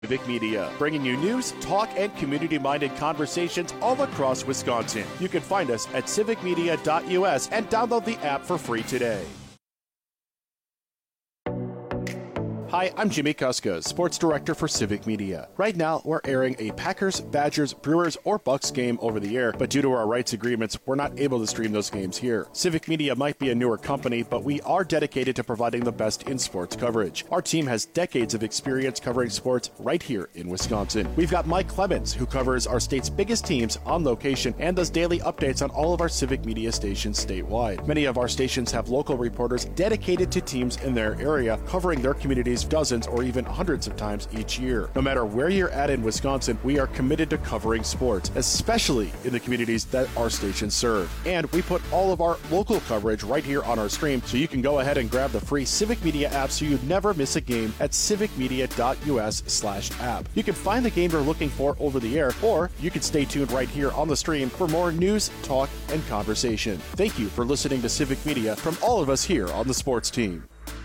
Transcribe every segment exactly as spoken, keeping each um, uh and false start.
Civic Media, bringing you news, talk, and community-minded conversations all across Wisconsin. You can find us at civic media dot U S and download the app for free today. Hi, I'm Jimmy Kuska, Sports Director for Civic Media. Right now, we're airing a Packers, Badgers, Brewers, or Bucks game over the air, but due to our rights agreements, we're not able to stream those games here. Civic Media might be a newer company, but we are dedicated to providing the best in sports coverage. Our team has decades of experience covering sports right here in Wisconsin. We've got Mike Clemens, who covers our state's biggest teams on location and does daily updates on all of our Civic Media stations statewide. Many of our stations have local reporters dedicated to teams in their area, covering their communities dozens or even hundreds of times each year. No matter where you're at in Wisconsin, we are committed to covering sports, especially in the communities that our stations serve. And we put all of our local coverage right here on our stream, so you can go ahead and grab the free Civic Media app so you never miss a game at civic media dot U S slash app. You can find the game you're looking for over the air, or you can stay tuned right here on the stream for more news, talk, and conversation. Thank you for listening to Civic Media from all of us here on the sports team.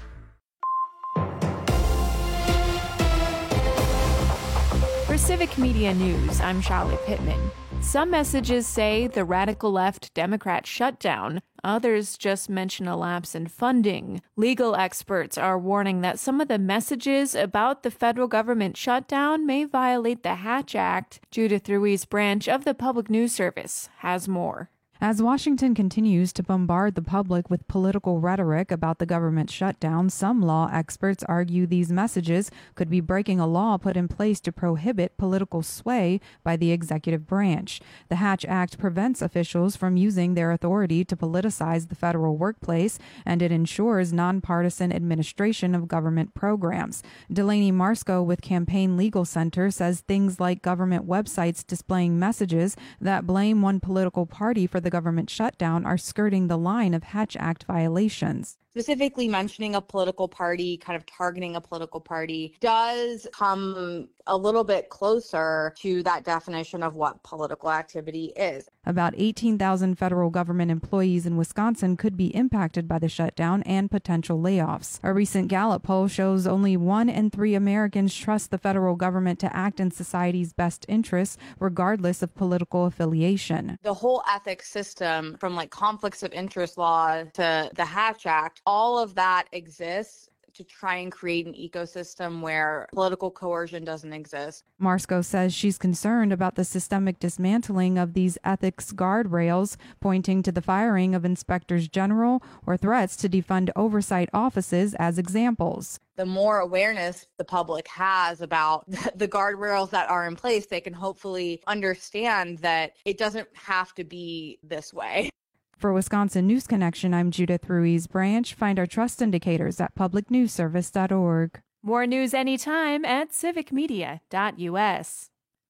For Civic Media News, I'm Charlotte Pittman. Some messages say the radical left Democrat shutdown. Others just mention a lapse in funding. Legal experts are warning that some of the messages about the federal government shutdown may violate the Hatch Act. Judith Ruiz branch of the Public News Service has more. As Washington continues to bombard the public with political rhetoric about the government shutdown, some law experts argue these messages could be breaking a law put in place to prohibit political sway by the executive branch. The Hatch Act prevents officials from using their authority to politicize the federal workplace, and it ensures nonpartisan administration of government programs. Delaney Marsko with Campaign Legal Center says things like government websites displaying messages that blame one political party for the government shutdown are skirting the line of Hatch Act violations. Specifically mentioning a political party, kind of targeting a political party, does come a little bit closer to that definition of what political activity is. About eighteen thousand federal government employees in Wisconsin could be impacted by the shutdown and potential layoffs. A recent Gallup poll shows only one in three Americans trust the federal government to act in society's best interests, regardless of political affiliation. The whole ethics system, from like conflicts of interest law to the Hatch Act, all of that exists to try and create an ecosystem where political coercion doesn't exist. Marsko says she's concerned about the systemic dismantling of these ethics guardrails, pointing to the firing of inspectors general or threats to defund oversight offices as examples. The more awareness the public has about the guardrails that are in place, they can hopefully understand that it doesn't have to be this way. For Wisconsin News Connection, I'm Judith Ruiz Branch. Find our trust indicators at public news service dot org. More news anytime at civic media dot U S.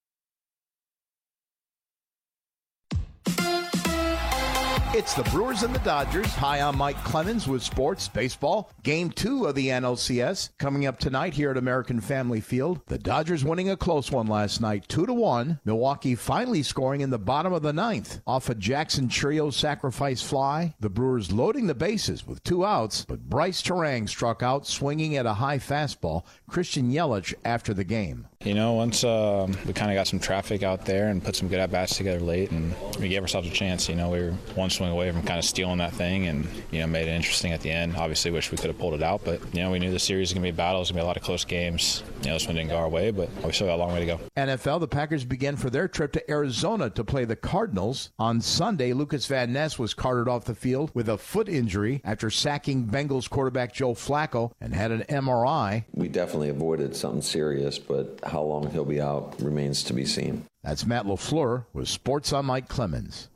It's the Brewers and the Dodgers. Hi, I'm Mike Clemens with Sports Baseball. Game two of the N L C S coming up tonight here at American Family Field. The Dodgers winning a close one last night, two to one. Milwaukee finally scoring in the bottom of the ninth off a Jackson Trio sacrifice fly. The Brewers loading the bases with two outs, but Bryce Terang struck out swinging at a high fastball. Christian Yelich after the game. You know, once uh, we kind of got some traffic out there and put some good at-bats together late, and we gave ourselves a chance. You know, we were one swing away from kind of stealing that thing and, you know, made it interesting at the end. Obviously, wish we could have pulled it out, but, you know, we knew the series was going to be a battle. It was going to be a lot of close games. You know, this one didn't go our way, but we still got a long way to go. N F L, the Packers begin for their trip to Arizona to play the Cardinals. On Sunday, Lucas Van Ness was carted off the field with a foot injury after sacking Bengals quarterback Joe Flacco and had an M R I. We definitely avoided something serious, but how long he'll be out remains to be seen. That's Matt LaFleur with Sports on Mike Clemens.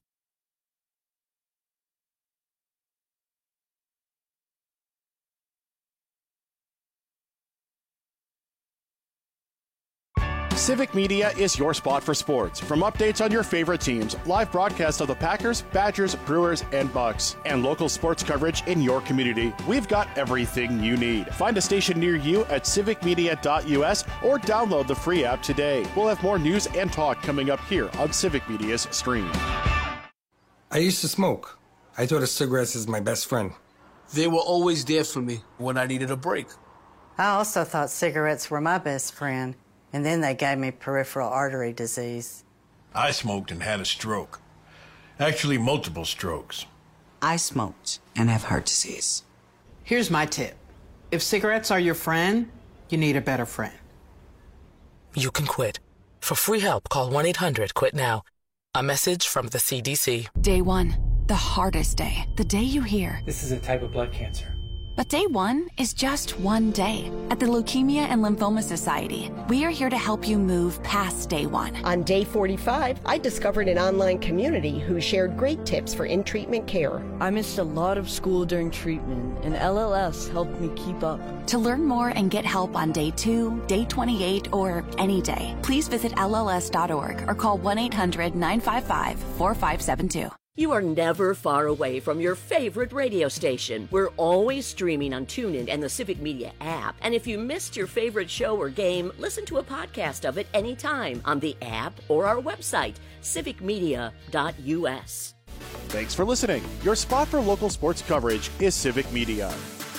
Civic Media is your spot for sports. From updates on your favorite teams, live broadcasts of the Packers, Badgers, Brewers, and Bucks, and local sports coverage in your community, we've got everything you need. Find a station near you at civic media dot U S or download the free app today. We'll have more news and talk coming up here on Civic Media's stream. I used to smoke. I thought of cigarettes as my best friend. They were always there for me when I needed a break. I also thought cigarettes were my best friend. And then they gave me peripheral artery disease. I smoked and had a stroke. Actually, multiple strokes. I smoked and have heart disease. Here's my tip. If cigarettes are your friend, you need a better friend. You can quit. For free help, call one eight hundred quit now. A message from the C D C. Day one, the hardest day. The day you hear, this is a type of blood cancer. But day one is just one day. At the Leukemia and Lymphoma Society, we are here to help you move past day one. On day forty-five, I discovered an online community who shared great tips for in-treatment care. I missed a lot of school during treatment, and L L S helped me keep up. To learn more and get help on day two, day twenty-eight, or any day, please visit L L S dot org or call one eight hundred nine five five four five seven two. You are never far away from your favorite radio station. We're always streaming on TuneIn and the Civic Media app. And if you missed your favorite show or game, listen to a podcast of it anytime on the app or our website, civic media dot U S. Thanks for listening. Your spot for local sports coverage is Civic Media.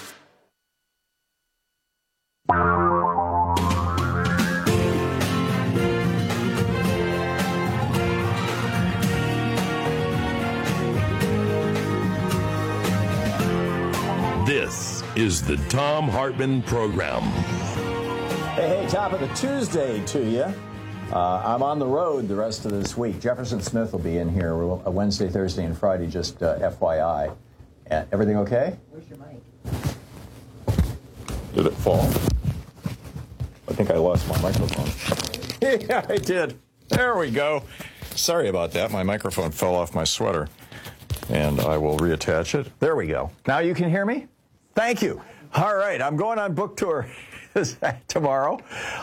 This is the Thom Hartmann Program. Hey, hey, top of the Tuesday to you. Uh, I'm on the road the rest of this week. Jefferson Smith will be in here Wednesday, Thursday, and Friday, just uh, F Y I. Uh, everything okay? Where's your mic? Did it fall? I think I lost my microphone. Yeah, I did. There we go. Sorry about that. My microphone fell off my sweater. And I will reattach it. There we go. Now you can hear me? Thank you. All right, I'm going on book tour tomorrow.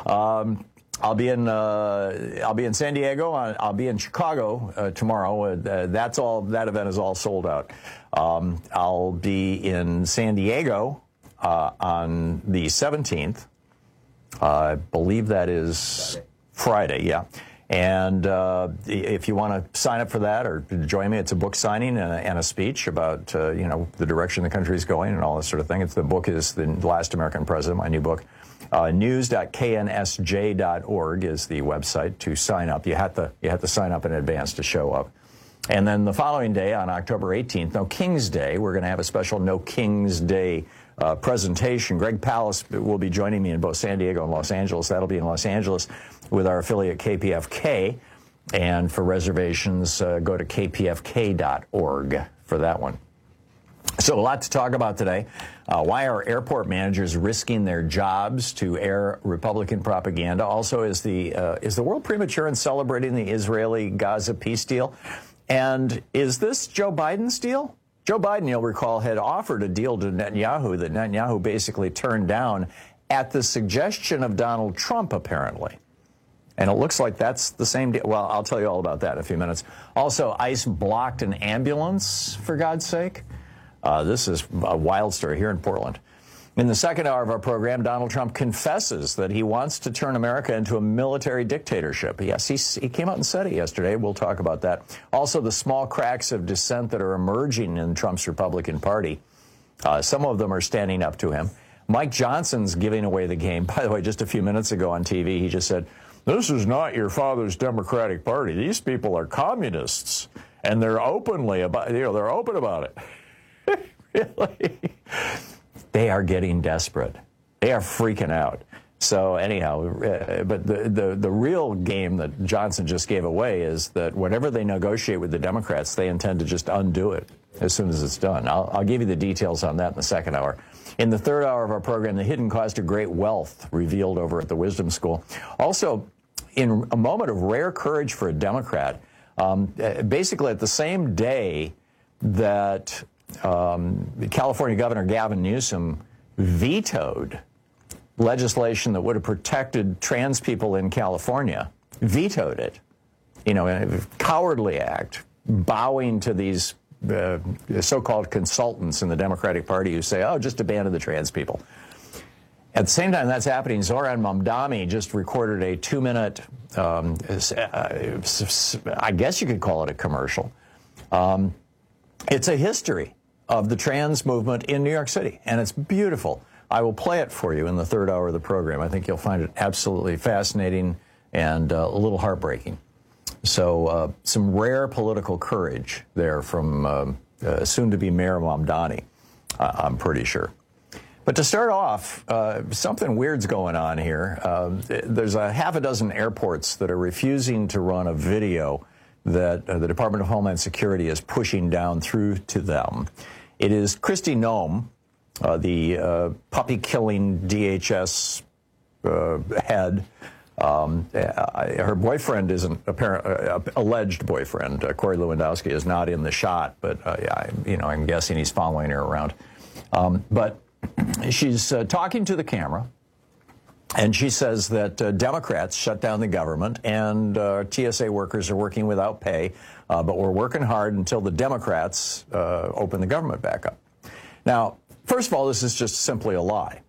Um, I'll be in uh, I'll be in San Diego. I'll be in Chicago uh, tomorrow. Uh, that's all. That event is all sold out. Um, I'll be in San Diego uh, on the seventeenth. Uh, I believe that is Friday. Friday yeah. And uh, if you want to sign up for that or join me, it's a book signing and a, and a speech about, uh, you know, the direction the country is going and all this sort of thing. It's, the book is The Last American President, my new book. Uh, news dot K N S J dot org is the website to sign up. You have to, you have to sign up in advance to show up. And then the following day, on October eighteenth, No King's Day, we're going to have a special No King's Day uh, presentation. Greg Palast will be joining me in both San Diego and Los Angeles. That'll be in Los Angeles with our affiliate K P F K. And for reservations, uh, go to K P F K dot org for that one. So a lot to talk about today. Uh, why are airport managers risking their jobs to air Republican propaganda? Also, is the uh, is the world premature in celebrating the Israeli-Gaza peace deal? And is this Joe Biden's deal? Joe Biden, you'll recall, had offered a deal to Netanyahu that Netanyahu basically turned down at the suggestion of Donald Trump, apparently. And it looks like that's the same deal. Well, I'll tell you all about that in a few minutes. Also, ICE blocked an ambulance, for God's sake. Uh, this is a wild story here in Portland. In the second hour of our program, Donald Trump confesses that he wants to turn America into a military dictatorship. Yes, he, he came out and said it yesterday. We'll talk about that. Also, the small cracks of dissent that are emerging in Trump's Republican Party. Uh, some of them are standing up to him. Mike Johnson's giving away the game. By the way, just a few minutes ago on T V, he just said, "This is not your father's Democratic Party. These people are communists, and they're openly about, you know, they're open about it." Really? They are getting desperate. They are freaking out. So anyhow, uh, but the, the, the real game that Johnson just gave away is that whenever they negotiate with the Democrats, they intend to just undo it as soon as it's done. I'll, I'll give you the details on that in the second hour. In the third hour of our program, the hidden cost of great wealth revealed over at the Wisdom School. Also, in a moment of rare courage for a Democrat, um, basically at the same day that um, California Governor Gavin Newsom vetoed legislation that would have protected trans people in California, vetoed it, you know, a cowardly act, bowing to these uh, so-called consultants in the Democratic Party who say, oh, just abandon the trans people. At the same time that's happening, Zohran Mamdani just recorded a two-minute, um, I guess you could call it a commercial. Um, it's a history of the trans movement in New York City, and it's beautiful. I will play it for you in the third hour of the program. I think you'll find it absolutely fascinating and uh, a little heartbreaking. So uh, some rare political courage there from uh, uh, soon-to-be Mayor Mamdani, uh, I'm pretty sure. But to start off, uh, something weird's going on here. Uh, there's a half a dozen airports that are refusing to run a video that uh, the Department of Homeland Security is pushing down through to them. It is Kristi Noem, uh, the uh, puppy-killing D H S uh, head. Um, uh, her boyfriend isn't apparent, uh, alleged boyfriend, uh, Corey Lewandowski, is not in the shot, but uh, yeah, you know, I'm guessing he's following her around. Um, but she's uh, talking to the camera, and she says that uh, Democrats shut down the government, and uh, T S A workers are working without pay, uh, but we're working hard until the Democrats uh, open the government back up. Now, first of all, this is just simply a lie.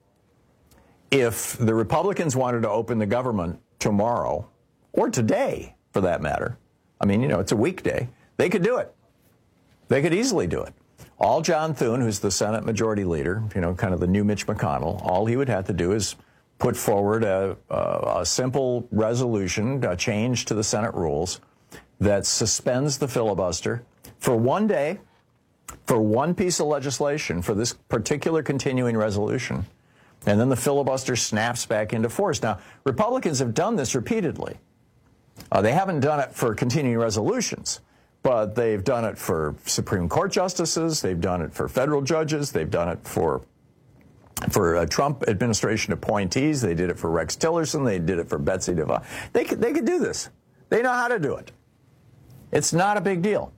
If the Republicans wanted to open the government tomorrow, or today, for that matter, I mean, you know, it's a weekday, they could do it. They could easily do it. All John Thune, who's the Senate Majority Leader, you know, kind of the new Mitch McConnell, all he would have to do is put forward a, a, a simple resolution, a change to the Senate rules that suspends the filibuster for one day, for one piece of legislation, for this particular continuing resolution. And then the filibuster snaps back into force. Now, Republicans have done this repeatedly. Uh, they haven't done it for continuing resolutions, but they've done it for Supreme Court justices. They've done it for federal judges. They've done it for for uh, Trump administration appointees. They did it for Rex Tillerson. They did it for Betsy DeVos. They could, they could do this. They know how to do it. It's not a big deal.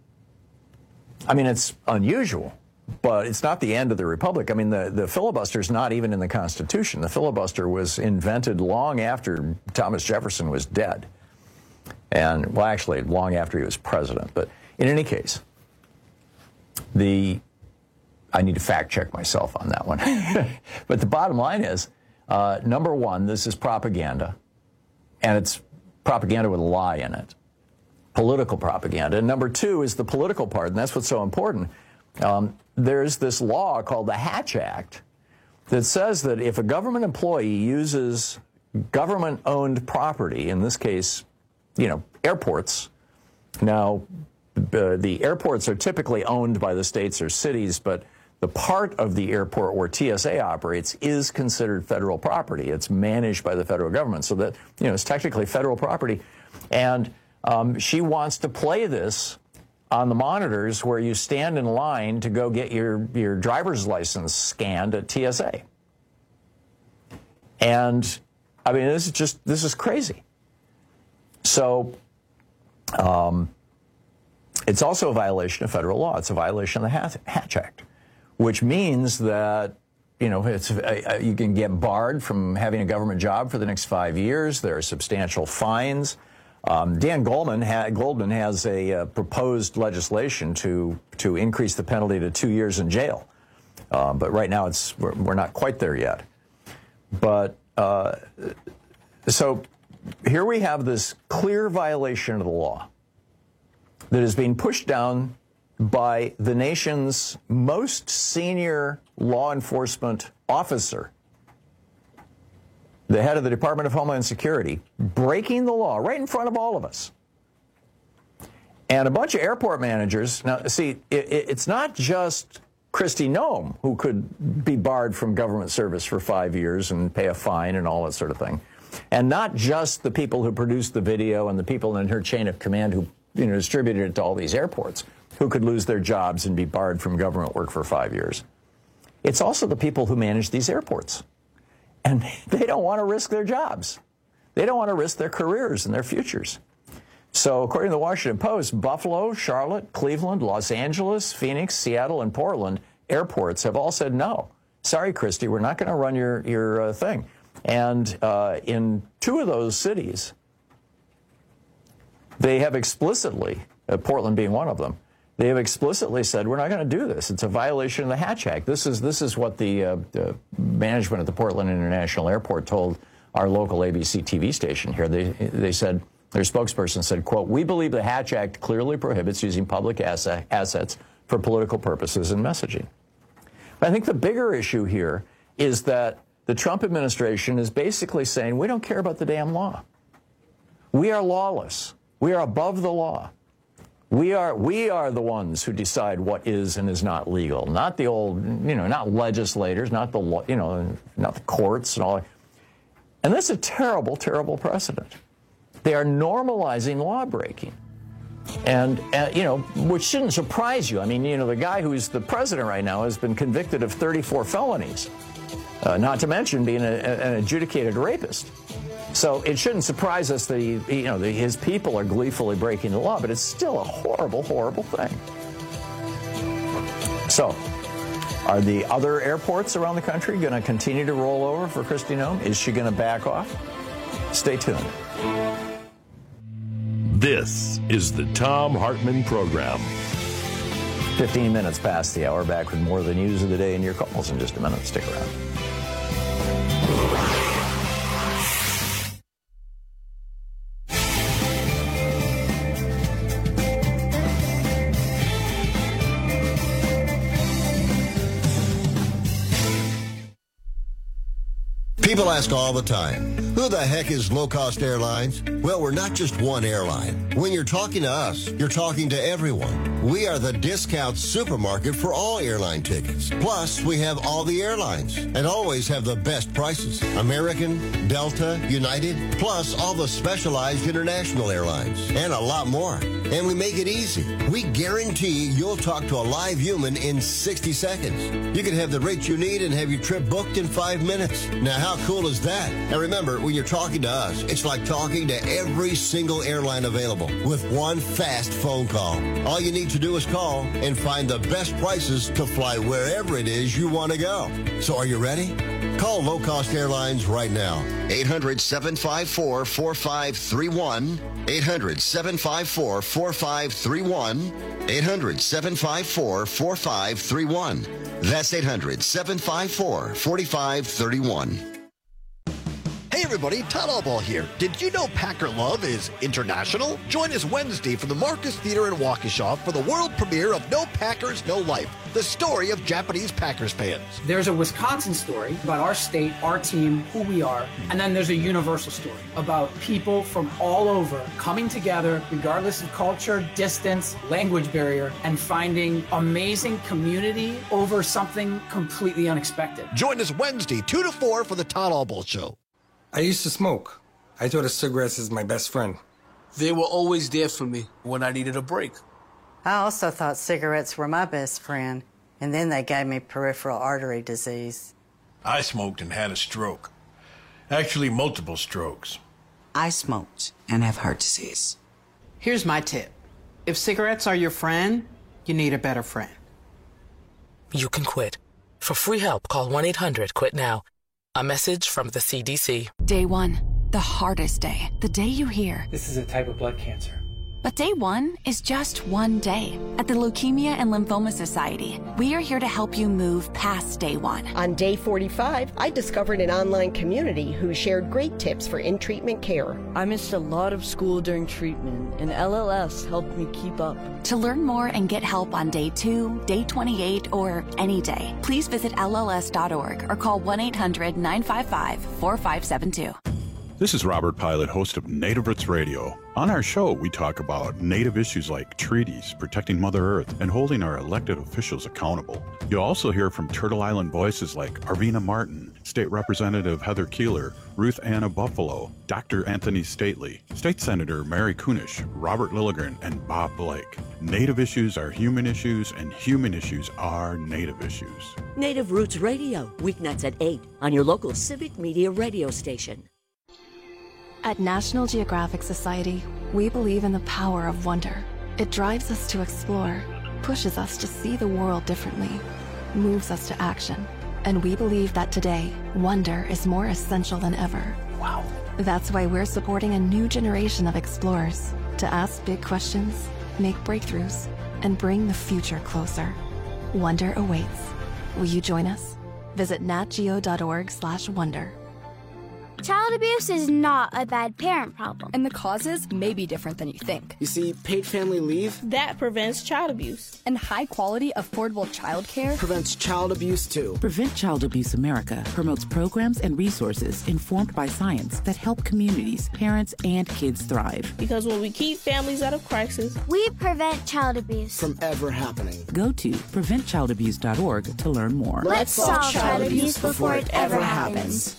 I mean, it's unusual. But it's not the end of the republic. I mean, the, the filibuster is not even in the Constitution. The filibuster was invented long after Thomas Jefferson was dead. And, well, actually, long after he was president. But in any case, the, I need to fact check myself on that one. But the bottom line is, uh, number one, this is propaganda. And it's propaganda with a lie in it. Political propaganda. And number two is the political part, and that's what's so important. Um, there's this law called the Hatch Act that says that if a government employee uses government-owned property, in this case, you know, airports. Now, uh, the airports are typically owned by the states or cities, but the part of the airport where T S A operates is considered federal property. It's managed by the federal government, so that, you know, it's technically federal property. And um, she wants to play this on the monitors where you stand in line to go get your, your driver's license scanned at T S A. And, I mean, this is just, this is crazy. So, um, it's also a violation of federal law. It's a violation of the Hatch Act, which means that, you know, it's, uh, you can get barred from having a government job for the next five years. There are substantial fines. Um, Dan Goldman, ha Goldman has a uh, proposed legislation to to increase the penalty to two years in jail, um, but right now it's we're, we're not quite there yet. But uh, so here we have this clear violation of the law that is being pushed down by the nation's most senior law enforcement officer, the head of the Department of Homeland Security, breaking the law right in front of all of us. And a bunch of airport managers. Now, see, it, it's not just Kristi Noem who could be barred from government service for five years and pay a fine and all that sort of thing. And not just the people who produced the video and the people in her chain of command who, you know, distributed it to all these airports who could lose their jobs and be barred from government work for five years. It's also the people who manage these airports. And they don't want to risk their jobs. They don't want to risk their careers and their futures. So according to the Washington Post, Buffalo, Charlotte, Cleveland, Los Angeles, Phoenix, Seattle, and Portland airports have all said, no, sorry, Kristi, we're not going to run your, your uh, thing. And uh, in two of those cities, they have explicitly, uh, Portland being one of them, they have explicitly said, we're not going to do this. It's a violation of the Hatch Act. This is, this is what the, uh, the management at the Portland International Airport told our local A B C T V station here. They, they said, their spokesperson said, quote, we believe the Hatch Act clearly prohibits using public asset, assets for political purposes and messaging. But I think the bigger issue here, is that the Trump administration is basically saying, we don't care about the damn law. We are lawless. We are above the law. We are we are the ones who decide what is and is not legal, not the old, you know, not legislators, not the, you know, not the courts and all that. And that's a terrible, terrible precedent. They are normalizing law breaking. And, uh, you know, which shouldn't surprise you. I mean, you know, the guy who's the president right now has been convicted of thirty-four felonies, uh, not to mention being a, an adjudicated rapist. So it shouldn't surprise us that he, you know, that his people are gleefully breaking the law, but it's still a horrible, horrible thing. So, are the other airports around the country going to continue to roll over for Kristi Noem? Is she going to back off? Stay tuned. This is the Thom Hartmann Program. fifteen minutes past the hour, back with more of the news of the day and your calls in just a minute. Stick around. People ask all the time, who the heck is Low Cost Airlines? Well, we're not just one airline. When you're talking to us, you're talking to everyone. We are the discount supermarket for all airline tickets. Plus, we have all the airlines and always have the best prices. American, Delta, United, plus all the specialized international airlines and a lot more. And we make it easy. We guarantee you'll talk to a live human in sixty seconds. You can have the rate you need and have your trip booked in five minutes. Now, how cool is that? And remember, when you're talking to us, it's like talking to every single airline available with one fast phone call. All you need to do is call and find the best prices to fly wherever it is you want to go. So are you ready? Call Low Cost Airlines right now. eight hundred, seven five four, four five three one. eight hundred, seven five four, four five three one. eight hundred, seven five four, four five three one. That's eight hundred, seven five four, four five three one. Hey everybody, Todd Allball here. Did you know Packer Love is international? Join us Wednesday from the Marcus Theater in Waukesha for the world premiere of No Packers, No Life, the story of Japanese Packers fans. There's a Wisconsin story about our state, our team, who we are, and then there's a universal story about people from all over coming together, regardless of culture, distance, language barrier, and finding amazing community over something completely unexpected. Join us Wednesday, two to four for the Todd Allball Show. I used to smoke. I thought of cigarettes as my best friend. They were always there for me when I needed a break. I also thought cigarettes were my best friend, and then they gave me peripheral artery disease. I smoked and had a stroke. Actually, multiple strokes. I smoked and have heart disease. Here's my tip. If cigarettes are your friend, you need a better friend. You can quit. For free help, call one eight hundred quit now. A message from the C D C. Day one, the hardest day. The day you hear, This is a type of blood cancer. but day one is just one day. At the Leukemia and Lymphoma Society, we are here to help you move past day one. On day forty-five, I discovered an online community who shared great tips for in-treatment care. I missed a lot of school during treatment, and L L S helped me keep up. To learn more and get help on day two, day twenty-eight, or any day, please visit L L S dot org or call one eight hundred nine five five four five seven two. This is Robert Pilot, host of Native Roots Radio. On our show, we talk about Native issues like treaties, protecting Mother Earth, and holding our elected officials accountable. You'll also hear from Turtle Island voices like Arvina Martin, State Representative Heather Keeler, Ruth Anna Buffalo, Doctor Anthony Stately, State Senator Mary Kunish, Robert Lilligren, and Bob Blake. Native issues are human issues, and human issues are Native issues. Native Roots Radio, weeknights at eight on your local Civic Media radio station. At National Geographic Society, we believe in the power of wonder. It drives us to explore, pushes us to see the world differently, moves us to action. And we believe that today, wonder is more essential than ever. Wow. That's why we're supporting a new generation of explorers to ask big questions, make breakthroughs, and bring the future closer. Wonder awaits. Will you join us? Visit natgeo dot org slash wonder. Child abuse is not a bad parent problem. And the causes may be different than you think. You see, paid family leave, that prevents child abuse. And high-quality, affordable child care prevents child abuse, too. Prevent Child Abuse America promotes programs and resources informed by science that help communities, parents, and kids thrive. Because when we keep families out of crisis, we prevent child abuse from ever happening. Go to prevent child abuse dot org to learn more. Let's solve child abuse before it ever happens.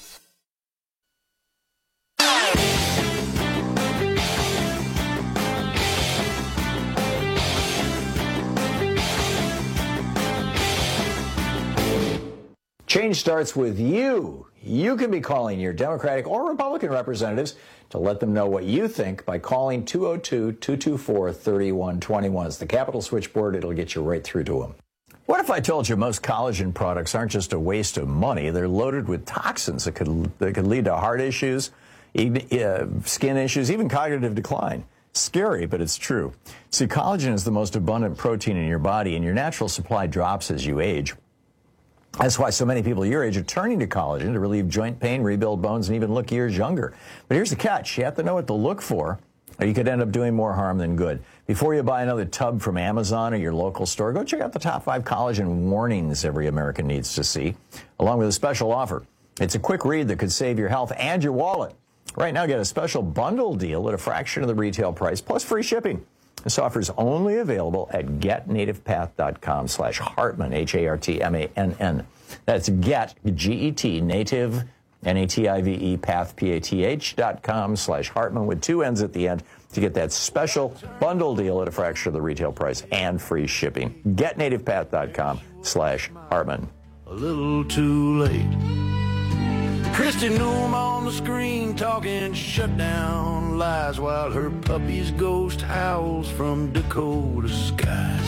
Change starts with you. You can be calling your Democratic or Republican representatives to let them know what you think by calling two oh two, two two four, three one two one. It's the Capitol switchboard. It'll get you right through to them. What if I told you most collagen products aren't just a waste of money? They're loaded with toxins that could, that could lead to heart issues, uh, skin issues, even cognitive decline. Scary, but it's true. See, collagen is the most abundant protein in your body, and your natural supply drops as you age. That's why so many people your age are turning to collagen to relieve joint pain, rebuild bones, and even look years younger. But here's the catch. You have to know what to look for, or you could end up doing more harm than good. Before you buy another tub from Amazon or your local store, go check out the top five collagen warnings every American needs to see, along with a special offer. It's a quick read that could save your health and your wallet. Right now, get a special bundle deal at a fraction of the retail price, plus free shipping. This offer is only available at get native path dot com slash Hartmann, H A R T M A N N. That's get, G E T, native, N A T I V E, path, P A T H, dot com slash Hartmann with two N's at the end to get that special bundle deal at a fraction of the retail price and free shipping. get native path dot com slash Hartmann. A little too late. Kristi Noem on the screen talking shutdown lies while her puppy's ghost howls from Dakota skies.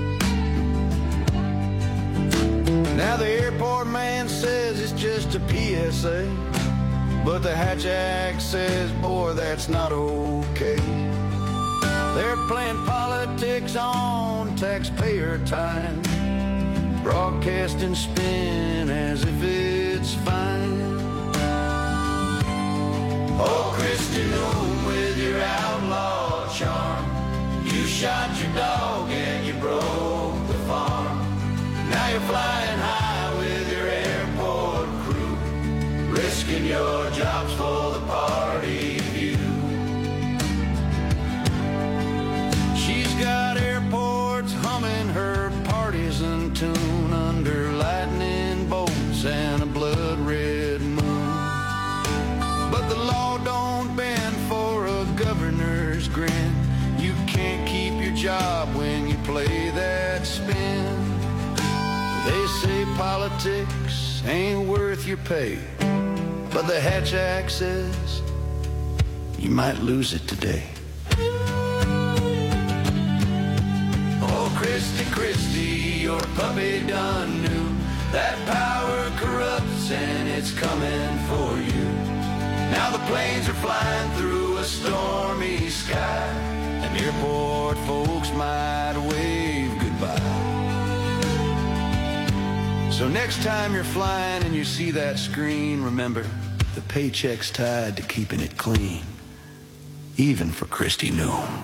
Now the airport man says it's just a P S A, but the Hatch Act says, boy, that's not okay. They're playing politics on taxpayer time, broadcasting spin as if it's fine. Oh, Kristi Noem with your outlaw charm, you shot your dog and you broke the farm. Now you're flying high with your airport crew, risking your jobs for the party view. She's got airports humming her partisan tune under lightning bolts and a blood red moon. But the law don't bend for a governor's grin. You can't keep your job when you play that spin. They say politics ain't worth your pay, but the Hatch Act says you might lose it today. Oh, Kristi, Kristi, your puppy done knew that power corrupts and it's coming for you. Now the planes are flying through a stormy sky, and airport folks might wave goodbye. So next time you're flying and you see that screen, remember, the paycheck's tied to keeping it clean, even for Kristi Noem.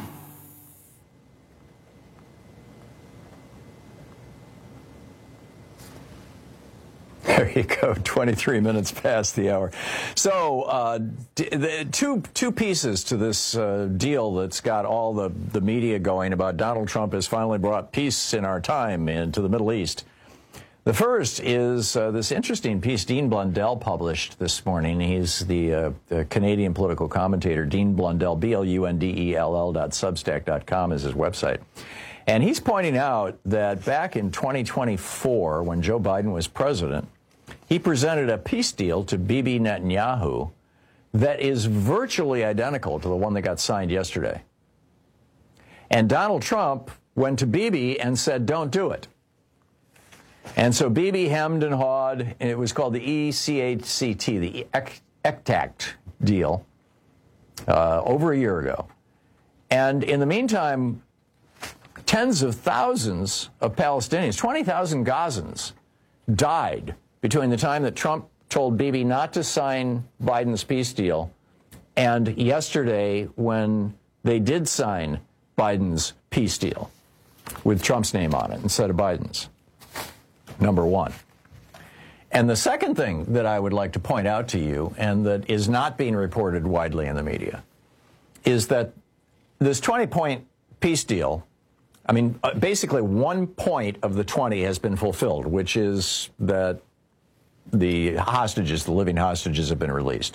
There you go, twenty-three minutes past the hour. So uh, the two two pieces to this uh, deal that's got all the, the media going about Donald Trump has finally brought peace in our time into the Middle East. The first is uh, this interesting piece Dean Blundell published this morning. He's the, uh, the Canadian political commentator, Dean Blundell, B L U N D E L L dot substack dot com is his website. And he's pointing out that back in twenty twenty-four, when Joe Biden was president, he presented a peace deal to Bibi Netanyahu that is virtually identical to the one that got signed yesterday. And Donald Trump went to Bibi and said, don't do it. And so Bibi hemmed and hawed, and it was called the E C H C T, the E C T deal, uh, over a year ago. And in the meantime, tens of thousands of Palestinians, twenty thousand Gazans, died between the time that Trump told Bibi not to sign Biden's peace deal, and yesterday when they did sign Biden's peace deal with Trump's name on it instead of Biden's. Number one. And the second thing that I would like to point out to you, and that is not being reported widely in the media, is that this twenty-point peace deal, I mean, basically one point of the twenty has been fulfilled, which is that the hostages, the living hostages, have been released.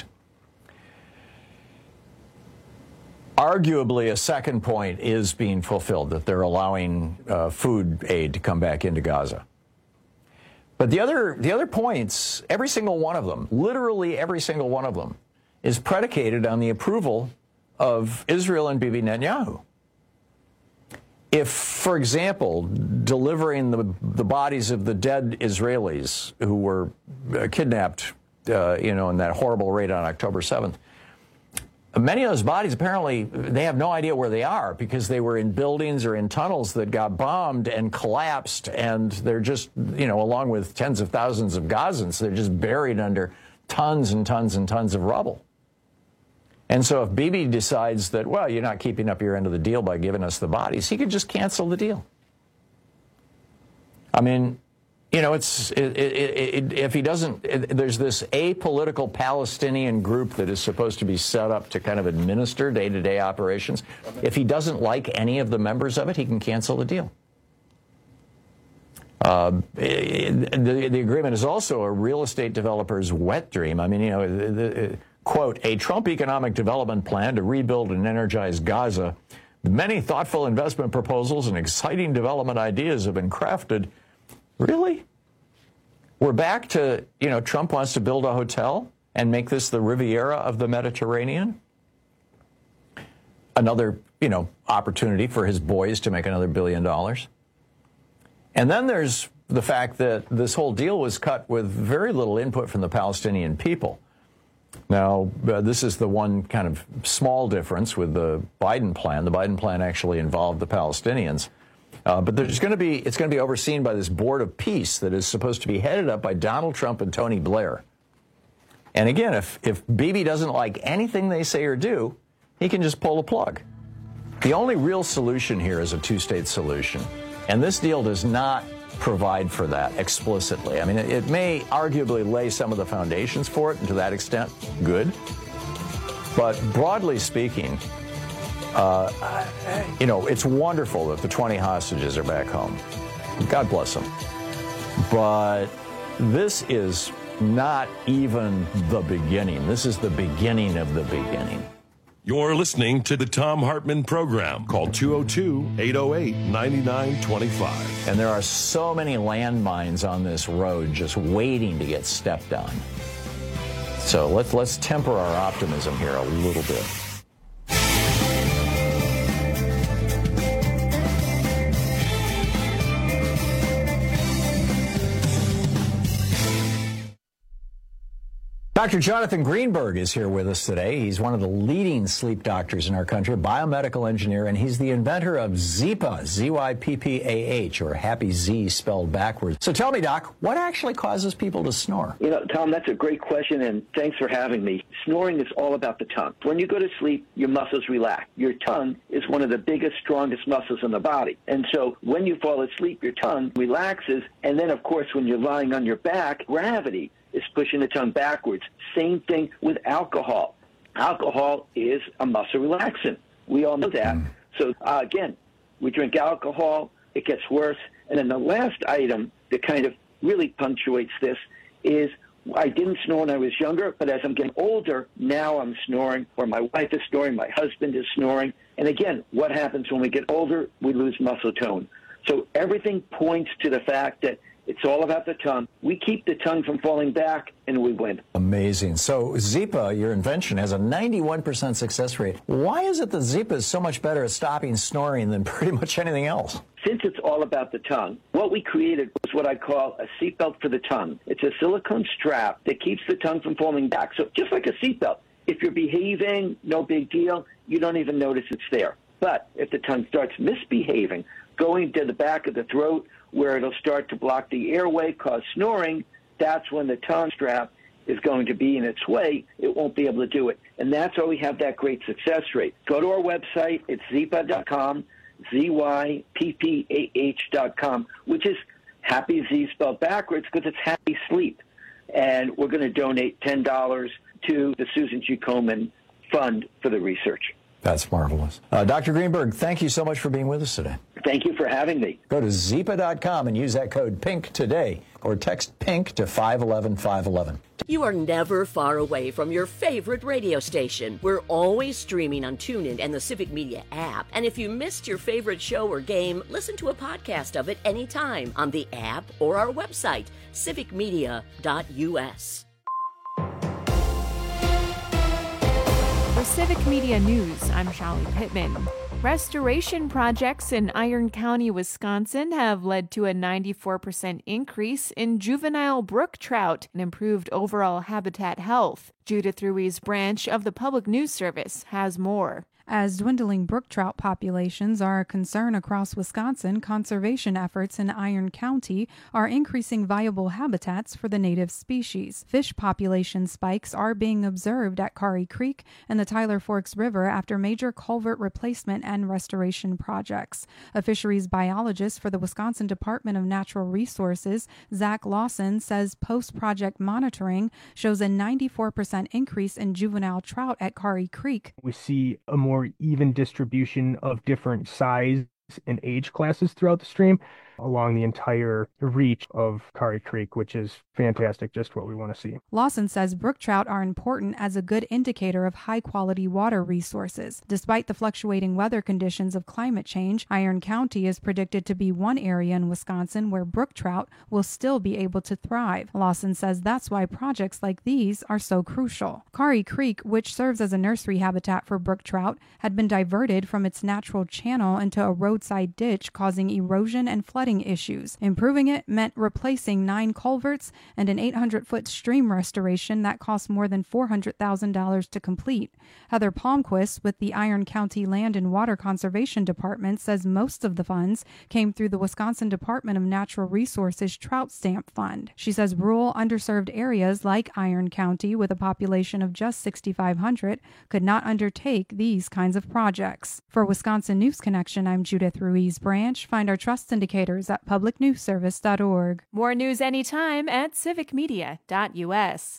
Arguably, a second point is being fulfilled, that they're allowing uh, food aid to come back into Gaza. But the other, the other points, every single one of them, literally every single one of them, is predicated on the approval of Israel and Bibi Netanyahu. If, for example, delivering the, the bodies of the dead Israelis who were uh, kidnapped, uh, you know, in that horrible raid on October seventh, many of those bodies, apparently, they have no idea where they are because they were in buildings or in tunnels that got bombed and collapsed, and they're just, you know, along with tens of thousands of Gazans, they're just buried under tons and tons and tons of rubble. And so if Bibi decides that, well, you're not keeping up your end of the deal by giving us the bodies, he could just cancel the deal. I mean, you know, it's it, it, it, if he doesn't, it, there's this apolitical Palestinian group that is supposed to be set up to kind of administer day-to-day operations. If he doesn't like any of the members of it, he can cancel the deal. Uh, it, the, the agreement is also a real estate developer's wet dream. I mean, you know, the, the, quote, a Trump economic development plan to rebuild and energize Gaza. Many thoughtful investment proposals and exciting development ideas have been crafted. Really? We're back to, you know, Trump wants to build a hotel and make this the Riviera of the Mediterranean? Another, you know, opportunity for his boys to make another billion dollars. And then there's the fact that this whole deal was cut with very little input from the Palestinian people. Now, uh, this is the one kind of small difference with the Biden plan. The Biden plan actually involved the Palestinians. Uh, but there's going to be, it's going to be overseen by this Board of Peace that is supposed to be headed up by Donald Trump and Tony Blair. And again, if, if Bibi doesn't like anything they say or do, he can just pull the plug. The only real solution here is a two-state solution. And this deal does not provide for that explicitly. I mean, it, it may arguably lay some of the foundations for it, and to that extent, good. But broadly speaking, Uh, you know, it's wonderful that the twenty hostages are back home. God bless them. But this is not even the beginning. This is the beginning of the beginning. You're listening to the Thom Hartmann program. Call two oh two, eight oh eight, nine nine two five. And there are so many landmines on this road just waiting to get stepped on. So let's, let's temper our optimism here a little bit. Doctor Jonathan Greenberg is here with us today. He's one of the leading sleep doctors in our country, a biomedical engineer, and he's the inventor of Zyppah, Z Y P P A H, or Happy Z spelled backwards. So tell me, Doc, what actually causes people to snore? You know, Tom, that's a great question, and thanks for having me. Snoring is all about the tongue. When you go to sleep, your muscles relax. Your tongue is one of the biggest, strongest muscles in the body. And so when you fall asleep, your tongue relaxes, and then, of course, when you're lying on your back, gravity is pushing the tongue backwards. Same thing with alcohol. Alcohol is a muscle relaxant. We all know that. Mm. So, uh, again, we drink alcohol, it gets worse. And then the last item that kind of really punctuates this is I didn't snore when I was younger, but as I'm getting older, now I'm snoring, or my wife is snoring, my husband is snoring. And again, what happens when we get older? We lose muscle tone. So everything points to the fact that it's all about the tongue. We keep the tongue from falling back, and we win. Amazing. So Zyppah, your invention, has a ninety-one percent success rate. Why is it that Zyppah is so much better at stopping snoring than pretty much anything else? Since it's all about the tongue, what we created was what I call a seatbelt for the tongue. It's a silicone strap that keeps the tongue from falling back. So just like a seatbelt, if you're behaving, no big deal. You don't even notice it's there. But if the tongue starts misbehaving, going to the back of the throat, where it'll start to block the airway, cause snoring, that's when the tongue strap is going to be in its way, it won't be able to do it. And that's why we have that great success rate. Go to our website. It's zyppah dot com, Z Y P P A H dot com, which is happy Z spelled backwards because it's happy sleep. And we're going to donate ten dollars to the Susan G. Komen Fund for the research. That's marvelous. Uh, Doctor Greenberg, thank you so much for being with us today. Thank you for having me. Go to zyppah dot com and use that code PINK today, or text PINK to five one one five one one. You are never far away from your favorite radio station. We're always streaming on TuneIn and the Civic Media app. And if you missed your favorite show or game, listen to a podcast of it anytime on the app or our website, civic media dot U S. For Civic Media News, I'm Shallie Pittman. Restoration projects in Iron County, Wisconsin have led to a ninety-four percent increase in juvenile brook trout and improved overall habitat health. Judith Ruiz Branch of the Public News Service has more. As dwindling brook trout populations are a concern across Wisconsin, conservation efforts in Iron County are increasing viable habitats for the native species. Fish population spikes are being observed at Kari Creek and the Tyler Forks River after major culvert replacement and restoration projects. A fisheries biologist for the Wisconsin Department of Natural Resources, Zach Lawson, says post-project monitoring shows a ninety-four percent increase in juvenile trout at Kari Creek. We see a more even distribution of different size and age classes throughout the stream along the entire reach of Kari Creek, which is fantastic, just what we want to see. Lawson says brook trout are important as a good indicator of high-quality water resources. Despite the fluctuating weather conditions of climate change, Iron County is predicted to be one area in Wisconsin where brook trout will still be able to thrive. Lawson says that's why projects like these are so crucial. Kari Creek, which serves as a nursery habitat for brook trout, had been diverted from its natural channel into a roadside ditch, causing erosion and flooding issues. Improving it meant replacing nine culverts and an eight hundred foot stream restoration that cost more than four hundred thousand dollars to complete. Heather Palmquist with the Iron County Land and Water Conservation Department says most of the funds came through the Wisconsin Department of Natural Resources Trout Stamp Fund. She says rural underserved areas like Iron County with a population of just sixty-five hundred could not undertake these kinds of projects. For Wisconsin News Connection, I'm Judith Ruiz Branch. Find our trust indicators at public news service dot org. More news anytime at civic media dot U S.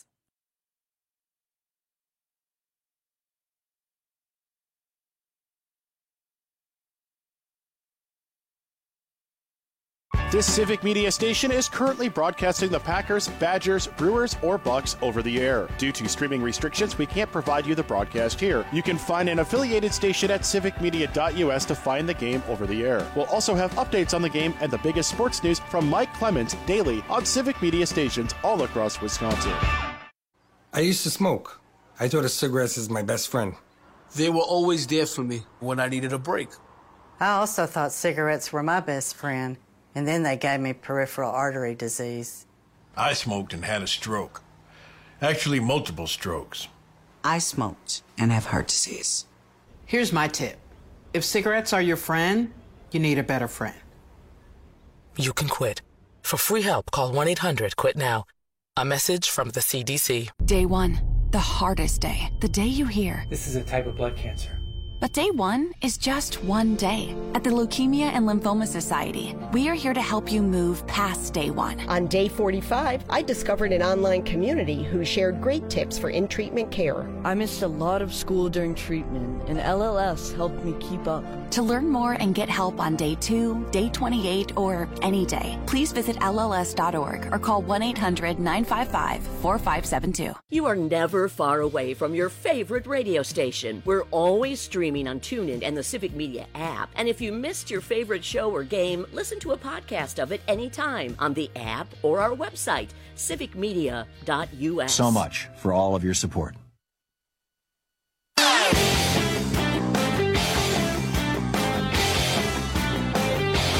This Civic Media station is currently broadcasting the Packers, Badgers, Brewers, or Bucks over the air. Due to streaming restrictions, we can't provide you the broadcast here. You can find an affiliated station at civic media dot U S to find the game over the air. We'll also have updates on the game and the biggest sports news from Mike Clemens daily on Civic Media stations all across Wisconsin. I used to smoke. I thought of cigarettes as my best friend. They were always there for me when I needed a break. I also thought cigarettes were my best friend. And then they gave me peripheral artery disease. I smoked and had a stroke. Actually, multiple strokes. I smoked and have heart disease. Here's my tip. If cigarettes are your friend, you need a better friend. You can quit. For free help, call one eight hundred quit now. A message from the C D C. Day one, the hardest day. The day you hear, This is a type of blood cancer. But day one is just one day. At the Leukemia and Lymphoma Society, we are here to help you move past day one. On day forty-five, I discovered an online community who shared great tips for in-treatment care. I missed a lot of school during treatment, and L L S helped me keep up. To learn more and get help on day two, day twenty-eight, or any day, please visit L L S dot org or call one eight hundred nine five five four five seven two. You are never far away from your favorite radio station. We're always streaming on TuneIn and the Civic Media app. And if you missed your favorite show or game, listen to a podcast of it anytime on the app or our website, civic media dot U S. So much for all of your support.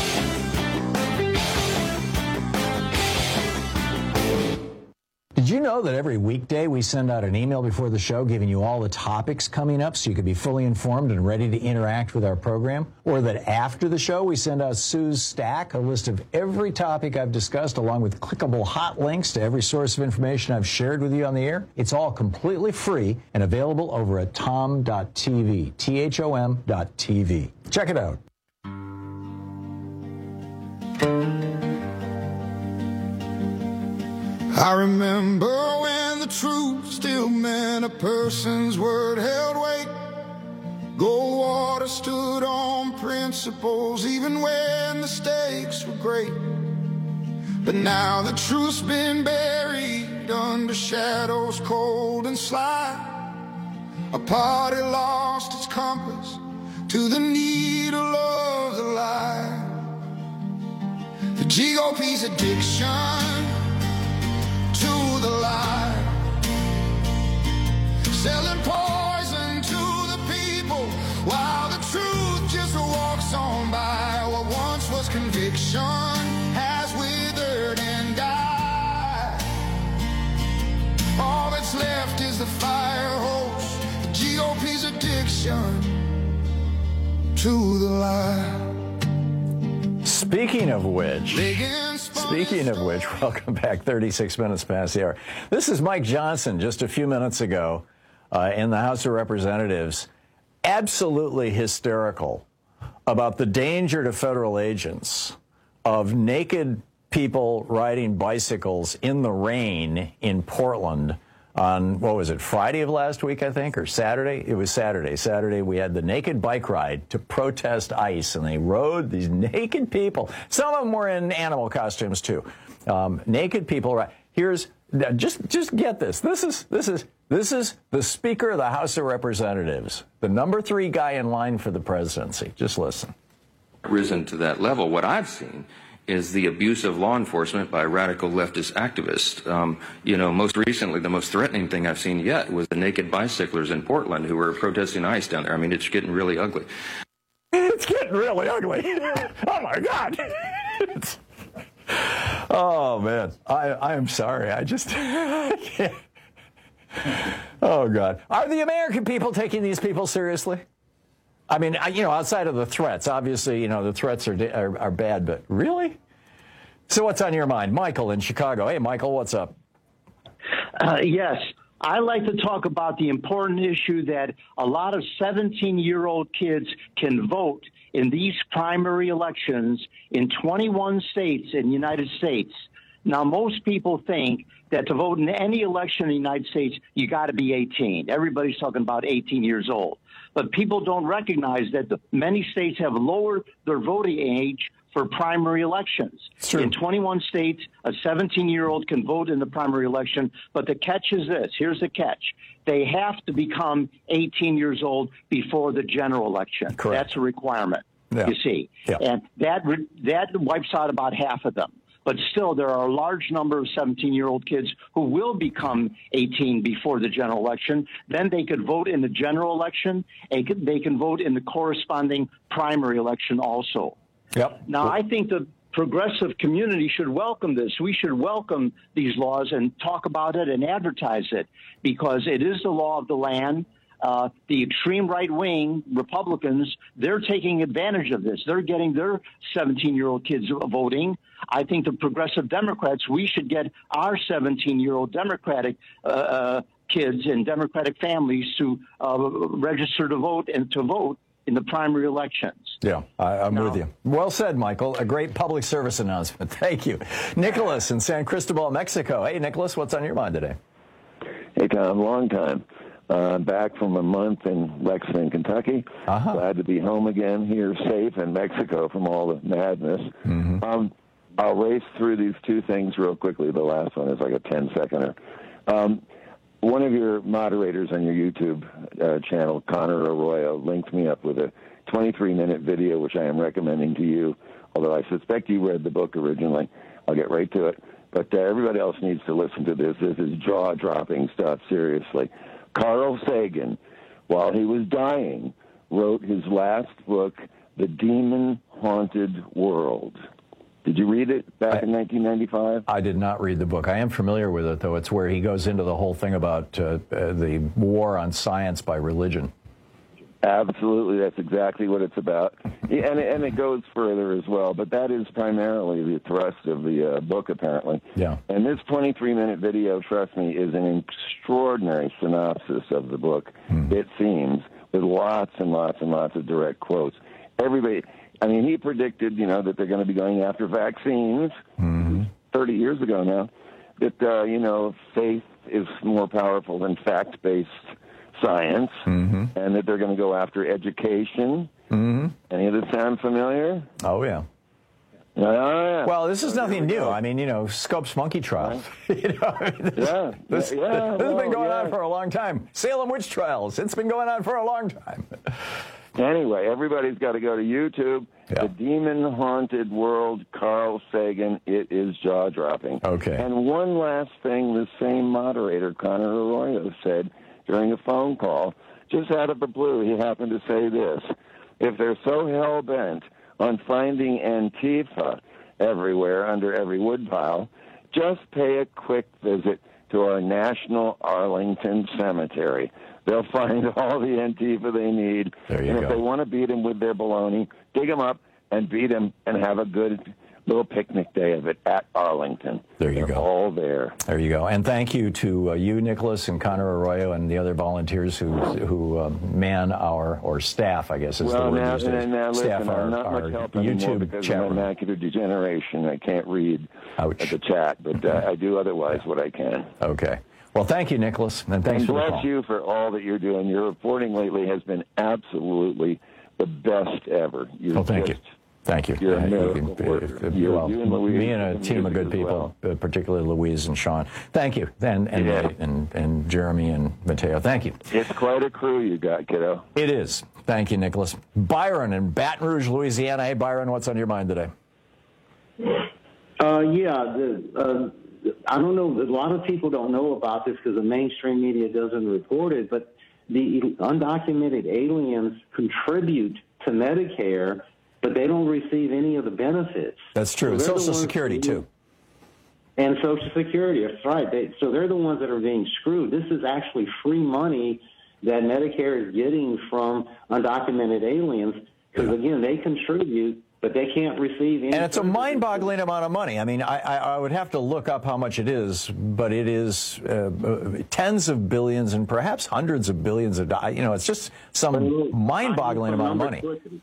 Did you know know that every weekday we send out an email before the show giving you all the topics coming up so you can be fully informed and ready to interact with our program? Or that after the show we send out Sue's Stack, a list of every topic I've discussed along with clickable hot links to every source of information I've shared with you on the air? It's all completely free and available over at tom dot t v, T H O M dot T V. Check it out. I remember when the truth still meant a person's word held weight. Goldwater stood on principles even when the stakes were great. But now the truth's been buried under shadows cold and sly. A party lost its compass to the needle of the lie. The G O P's addiction to the lie, selling poison to the people while the truth just walks on by. What once was conviction has withered and died. All that's left is the fire hose, the G O P's addiction to the lie. Speaking of which, speaking of which, welcome back, thirty-six minutes past the hour. This is Mike Johnson just a few minutes ago uh, in the House of Representatives, absolutely hysterical about the danger to federal agents of naked people riding bicycles in the rain in Portland on, what was it, Friday of last week, I think, or Saturday? It was Saturday. Saturday, we had the naked bike ride to protest ICE, and they rode these naked people. Some of them were in animal costumes, too. Um, naked people. Right. Here's, just just get this. This is, this is, this is the Speaker of the House of Representatives, the number three guy in line for the presidency. Just listen. Risen to that level. What I've seen is the abuse of law enforcement by radical leftist activists. Um, you know, most recently, the most threatening thing I've seen yet was the naked bicyclers in Portland who were protesting ICE down there. I mean, it's getting really ugly. It's getting really ugly. Oh, my God. It's, oh, man. I, I am sorry. I just I can't. Oh, God. Are the American people taking these people seriously? I mean, you know, outside of the threats, obviously, you know, the threats are, are are bad, but really? So what's on your mind? Michael in Chicago. Hey, Michael, what's up? Uh, yes. I like to talk about the important issue that a lot of seventeen-year-old kids can vote in these primary elections in twenty-one states in the United States. Now, most people think that to vote in any election in the United States, you got to be eighteen. Everybody's talking about eighteen years old. But people don't recognize that the, many states have lowered their voting age for primary elections. In twenty-one states, a seventeen-year-old can vote in the primary election, but the catch is this. Here's the catch. They have to become eighteen years old before the general election. Correct. That's a requirement, yeah. you see. Yeah. And that that wipes out about half of them. But still, there are a large number of seventeen-year-old kids who will become eighteen before the general election. Then they could vote in the general election. They can, they can vote in the corresponding primary election also. Yep. Now, I think the progressive community should welcome this. We should welcome these laws and talk about it and advertise it because it is the law of the land. Uh, the extreme right-wing Republicans, they're taking advantage of this. They're getting their seventeen-year-old kids voting. I think the progressive Democrats, we should get our seventeen-year-old Democratic uh, uh, kids and Democratic families to uh, register to vote and to vote in the primary elections. Yeah, I, I'm no. with you. Well said, Michael. A great public service announcement. Thank you. Nicholas in San Cristobal, Mexico. Hey, Nicholas, what's on your mind today? Hey, Tom, long time. Uh, back from a month in Lexington, Kentucky. Uh-huh. Glad to be home again here, safe in Mexico from all the madness. Mm-hmm. Um, I'll race through these two things real quickly. The last one is like a ten-seconder. Um, one of your moderators on your YouTube uh, channel, Connor Arroyo, linked me up with a twenty-three minute video, which I am recommending to you, although I suspect you read the book originally. I'll get right to it. But uh, everybody else needs to listen to this. This is jaw-dropping stuff, seriously. Carl Sagan, while he was dying, wrote his last book, The Demon-Haunted World. Did you read it back I, in nineteen ninety-five? I did not read the book. I am familiar with it, though. It's where he goes into the whole thing about uh, uh, the war on science by religion. Absolutely, that's exactly what it's about. Yeah, and, it, and it goes further as well, but that is primarily the thrust of the uh, book, apparently. Yeah. And this twenty-three minute video, trust me, is an extraordinary synopsis of the book, mm. it seems, with lots and lots and lots of direct quotes. Everybody, I mean, he predicted, you know, that they're going to be going after vaccines mm-hmm. thirty years ago now, that, uh, you know, faith is more powerful than fact-based science, mm-hmm. and that they're going to go after education. Mm-hmm. Any of this sound familiar? Oh, yeah. Oh, yeah. Well, this is nothing new. I mean, you know, Scopes monkey trials. you know, I mean, this, yeah. This, yeah. this has well, been going yeah. on for a long time. Salem witch trials. It's been going on for a long time. Anyway, everybody's got to go to YouTube. Yeah. The Demon-Haunted World, Carl Sagan. It is jaw-dropping. Okay. And one last thing, the same moderator, Connor Arroyo, said during a phone call, just out of the blue, he happened to say this: if they're so hell-bent on finding Antifa everywhere under every woodpile, just pay a quick visit to our National Arlington Cemetery. They'll find all the Antifa they need. There you and go. if they want to beat him with their baloney, dig them up and beat him and have a good little picnic day of it at Arlington. There you They're go. all there. There you go. And thank you to uh, you, Nicholas, and Connor Arroyo, and the other volunteers who who um, man our, or staff, I guess is well, the word now, these days. now, Staff listen, our, I'm not our much help anymore YouTube because chat of room. my macular degeneration. I can't read Ouch. at the chat, but uh, I do otherwise what I can. Okay. Well, thank you, Nicholas, and thanks and for the bless call. you for all that you're doing. Your reporting lately has been absolutely the best ever. You're well, thank just, you. Thank you. You're a Uh, miracle can- worker. uh, You're- well, you and Louise me and a and team of music good as people, well. uh, particularly Louise and Sean. Thank you. And and, Yeah. and and Jeremy and Mateo. Thank you. It's quite a crew you got, kiddo. It is. Thank you, Nicholas. Byron in Baton Rouge, Louisiana. Hey, Byron, what's on your mind today? Uh, yeah, the, uh, I don't know. A lot of people don't know about this because the mainstream media doesn't report it, but the undocumented aliens contribute to Medicare, but they don't receive any of the benefits. That's true. So Social Security, too. And Social Security, that's right. They, so they're the ones that are being screwed. This is actually free money that Medicare is getting from undocumented aliens because, again, they contribute, but they can't receive any. And it's a mind-boggling amount of money. I mean, I, I, I would have to look up how much it is, but it is uh, uh, tens of billions and perhaps hundreds of billions of dollars. You know, it's just some mind-boggling amount of money.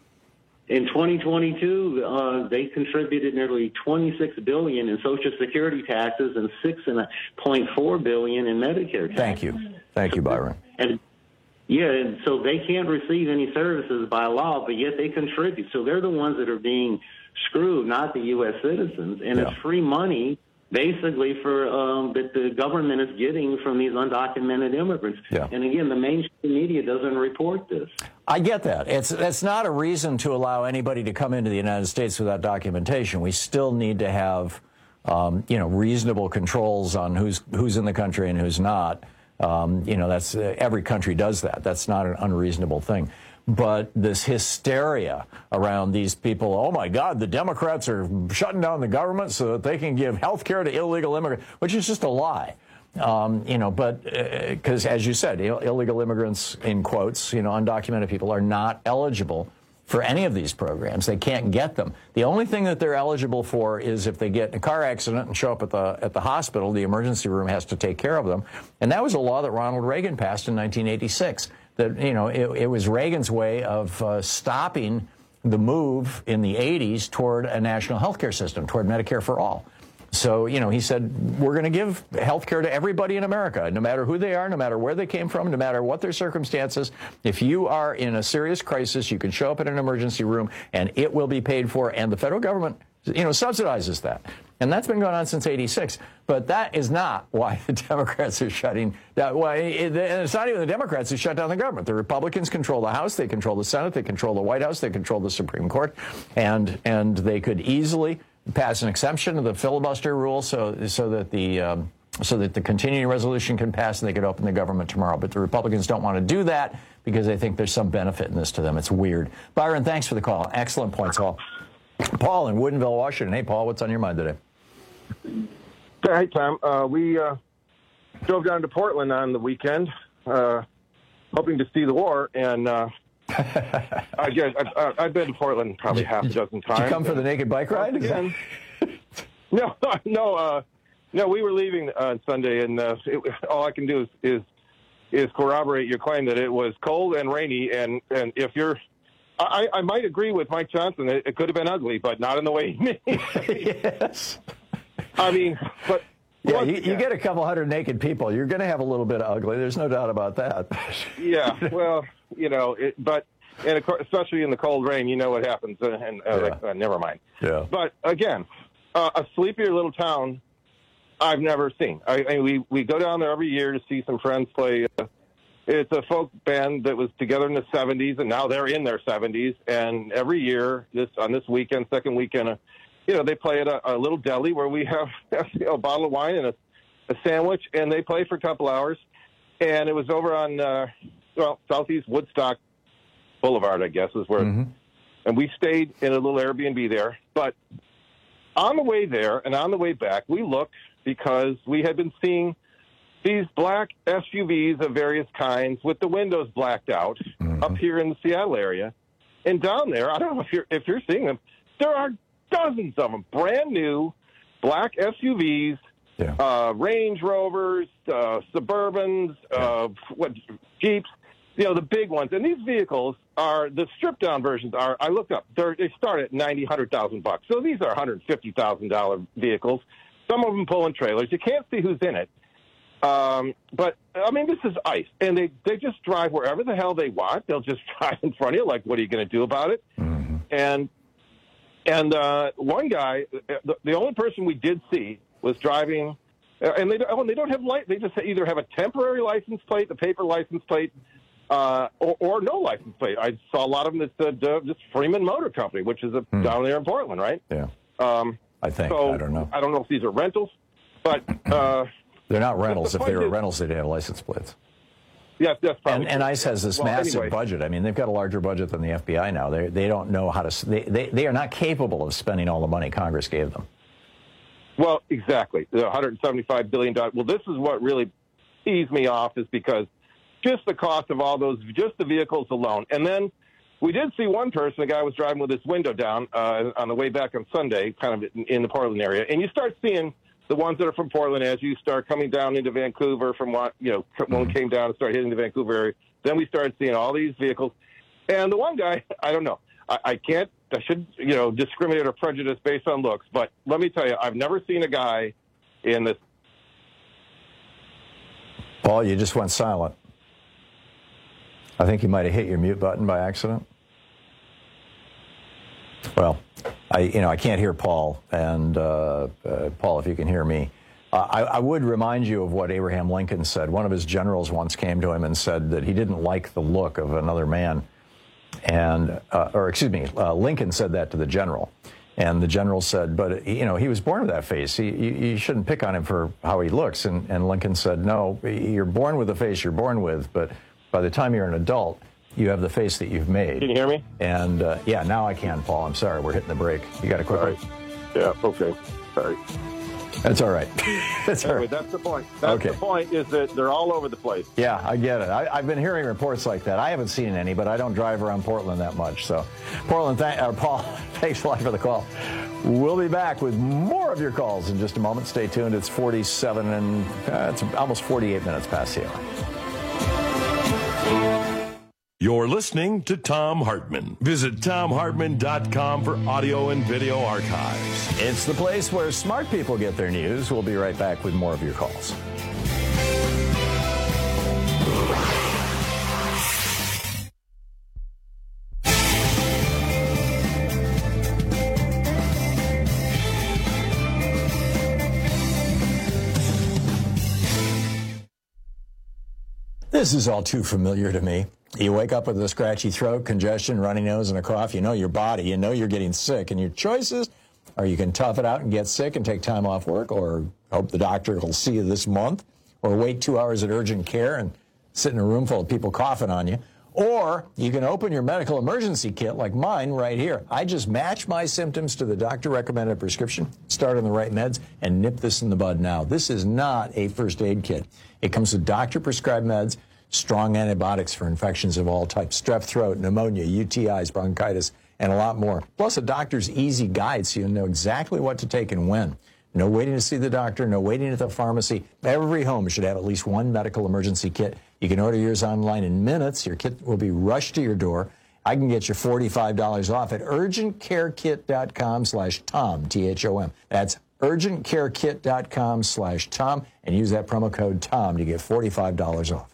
In twenty twenty-two, uh, they contributed nearly twenty-six billion dollars in Social Security taxes and six point four billion dollars in Medicare taxes. Thank you. Thank you, Byron. And yeah, and so they can't receive any services by law, but yet they contribute. So they're the ones that are being screwed, not the U S citizens. And Yeah. it's free money, basically, for um, that the government is getting from these undocumented immigrants. Yeah. And again, the mainstream media doesn't report this. I get that. It's that's not a reason to allow anybody to come into the United States without documentation. We still need to have, um, you know, reasonable controls on who's who's in the country and who's not. Um, you know, that's uh, every country does that. That's not an unreasonable thing. But this hysteria around these people, oh my God, the Democrats are shutting down the government so that they can give health care to illegal immigrants, which is just a lie. Um, you know, but because, uh, as you said, Ill- illegal immigrants, in quotes, you know, undocumented people are not eligible for any of these programs. They can't get them. The only thing that they're eligible for is if they get in a car accident and show up at the at the hospital, the emergency room has to take care of them. And that was a law that Ronald Reagan passed in nineteen eighty-six. That, you know, it, it was Reagan's way of uh, stopping the move in the eighties toward a national health care system, toward Medicare for all. So, you know, he said, we're going to give health care to everybody in America, no matter who they are, no matter where they came from, no matter what their circumstances. If you are in a serious crisis, you can show up at an emergency room and it will be paid for. And the federal government, you know, subsidizes that. And that's been going on since eighty-six. But that is not why the Democrats are shutting that. Why, and it's not even the Democrats who shut down the government. The Republicans control the House, they control the Senate, they control the White House, they control the Supreme Court, and and they could easily pass an exemption to the filibuster rule so so that the um, so that the continuing resolution can pass and they could open the government tomorrow. But the Republicans don't want to do that because they think there's some benefit in this to them. It's weird. Byron, thanks for the call. Excellent points, all. Paul in Woodinville, Washington. Hey, Paul, what's on your mind today? Hey, Tom. Uh, we uh, drove down to Portland on the weekend, uh, hoping to see the war, and uh, I guess I, I've been to Portland probably half a dozen times. Did you come for the naked bike ride? Again, no, no, uh, no. We were leaving on Sunday, and uh, it, all I can do is, is is corroborate your claim that it was cold and rainy, and, and if you're I, I might agree with Mike Johnson. It, it could have been ugly, but not in the way he made it. Yes. I mean, but... Yeah, you, you get a couple hundred naked people, you're going to have a little bit of ugly. There's no doubt about that. Yeah, well, you know, it, but and especially in the cold rain, you know what happens. And, and uh, Yeah. like, uh, never mind. Yeah. But, again, uh, a sleepier little town I've never seen. I, I, we, we go down there every year to see some friends play... Uh, It's a folk band that was together in the seventies, and now they're in their seventies. And every year, this on this weekend, second weekend, uh, you know, they play at a, a little deli where we have you know, a bottle of wine and a, a sandwich, and they play for a couple hours. And it was over on, uh, well, Southeast Woodstock Boulevard, I guess, is where. Mm-hmm. And we stayed in a little Airbnb there. But on the way there and on the way back, we looked because we had been seeing these black S U Vs of various kinds with the windows blacked out mm-hmm. up here in the Seattle area. And down there, I don't know if you're if you're seeing them, there are dozens of them, brand new black S U Vs, yeah. uh, Range Rovers, uh, Suburbans, yeah. uh, what Jeeps, you know, the big ones. And these vehicles are, the stripped-down versions are, I looked up, they're, they start at ninety, one hundred thousand bucks. So these are one hundred fifty thousand dollars vehicles, some of them pulling trailers. You can't see who's in it. Um, but, I mean, this is ICE, and they, they just drive wherever the hell they want. They'll just drive in front of you, like, what are you going to do about it? Mm-hmm. And and uh, one guy, the, the only person we did see was driving, uh, and they don't, they don't have light. They just either have a temporary license plate, the paper license plate, uh, or, or no license plate. I saw a lot of them that said uh, just Freeman Motor Company, which is a, mm. down there in Portland, right? Yeah. Um, I think. So, I don't know. I don't know if these are rentals, but... Uh, They're not rentals. The if they were is, rentals, they'd have license plates. Yes, that's probably. And, and ICE has this well, massive anyway. budget. I mean, they've got a larger budget than the F B I now. They they don't know how to. They, they they are not capable of spending all the money Congress gave them. Well, exactly. The one hundred seventy-five billion dollars. Well, this is what really teased me off, is because just the cost of all those, just the vehicles alone, and then. We did see one person, a guy was driving with his window down uh, on the way back on Sunday, kind of in, in the Portland area, and you start seeing the ones that are from Portland as you start coming down into Vancouver from what, you know, when we came down and started hitting the Vancouver area. Then we started seeing all these vehicles. And the one guy, I don't know, I, I can't, I should, you know, discriminate or prejudice based on looks, but let me tell you, I've never seen a guy in this. Paul, you just went silent. I think you might have hit your mute button by accident. Well, I, you know, I can't hear Paul, and uh, uh, Paul, if you can hear me, uh, I, I would remind you of what Abraham Lincoln said. One of his generals once came to him and said that he didn't like the look of another man, and uh, or excuse me, uh, Lincoln said that to the general, and the general said, but you know, he was born with that face. He, you, you shouldn't pick on him for how he looks. And, and Lincoln said, no, you're born with the face you're born with, but by the time you're an adult, you have the face that you've made. Can you hear me? And, uh, yeah, now I can, Paul. I'm sorry. We're hitting the break. You got to quit. Right. Yeah, okay. Sorry. That's all right. That's anyway, all right. That's the point. That's okay. the point, is that they're all over the place. Yeah, I get it. I, I've been hearing reports like that. I haven't seen any, but I don't drive around Portland that much. So, Portland, th- uh, Paul, thanks a lot for the call. We'll be back with more of your calls in just a moment. Stay tuned. It's forty-seven and uh, it's almost forty-eight minutes past the hour. You're listening to Thom Hartmann. Visit Thom Hartmann dot com for audio and video archives. It's the place where smart people get their news. We'll be right back with more of your calls. This is all too familiar to me. You wake up with a scratchy throat, congestion, runny nose, and a cough. You know your body. You know you're getting sick. And your choices are you can tough it out and get sick and take time off work, or hope the doctor will see you this month, or wait two hours at urgent care and sit in a room full of people coughing on you, Or you can open your medical emergency kit like mine right here. I just match my symptoms to the doctor-recommended prescription, start on the right meds, and nip this in the bud now. This is not a first aid kit. It comes with doctor-prescribed meds, strong antibiotics for infections of all types, strep throat, pneumonia, U T Is, bronchitis, and a lot more. Plus a doctor's easy guide so you'll know exactly what to take and when. No waiting to see the doctor, no waiting at the pharmacy. Every home should have at least one medical emergency kit. You can order yours online in minutes. Your kit will be rushed to your door. I can get you forty-five dollars off at urgentcarekit.com slash Tom, T H O M. That's urgentcarekit.com slash Tom, and use that promo code Tom to get forty-five dollars off.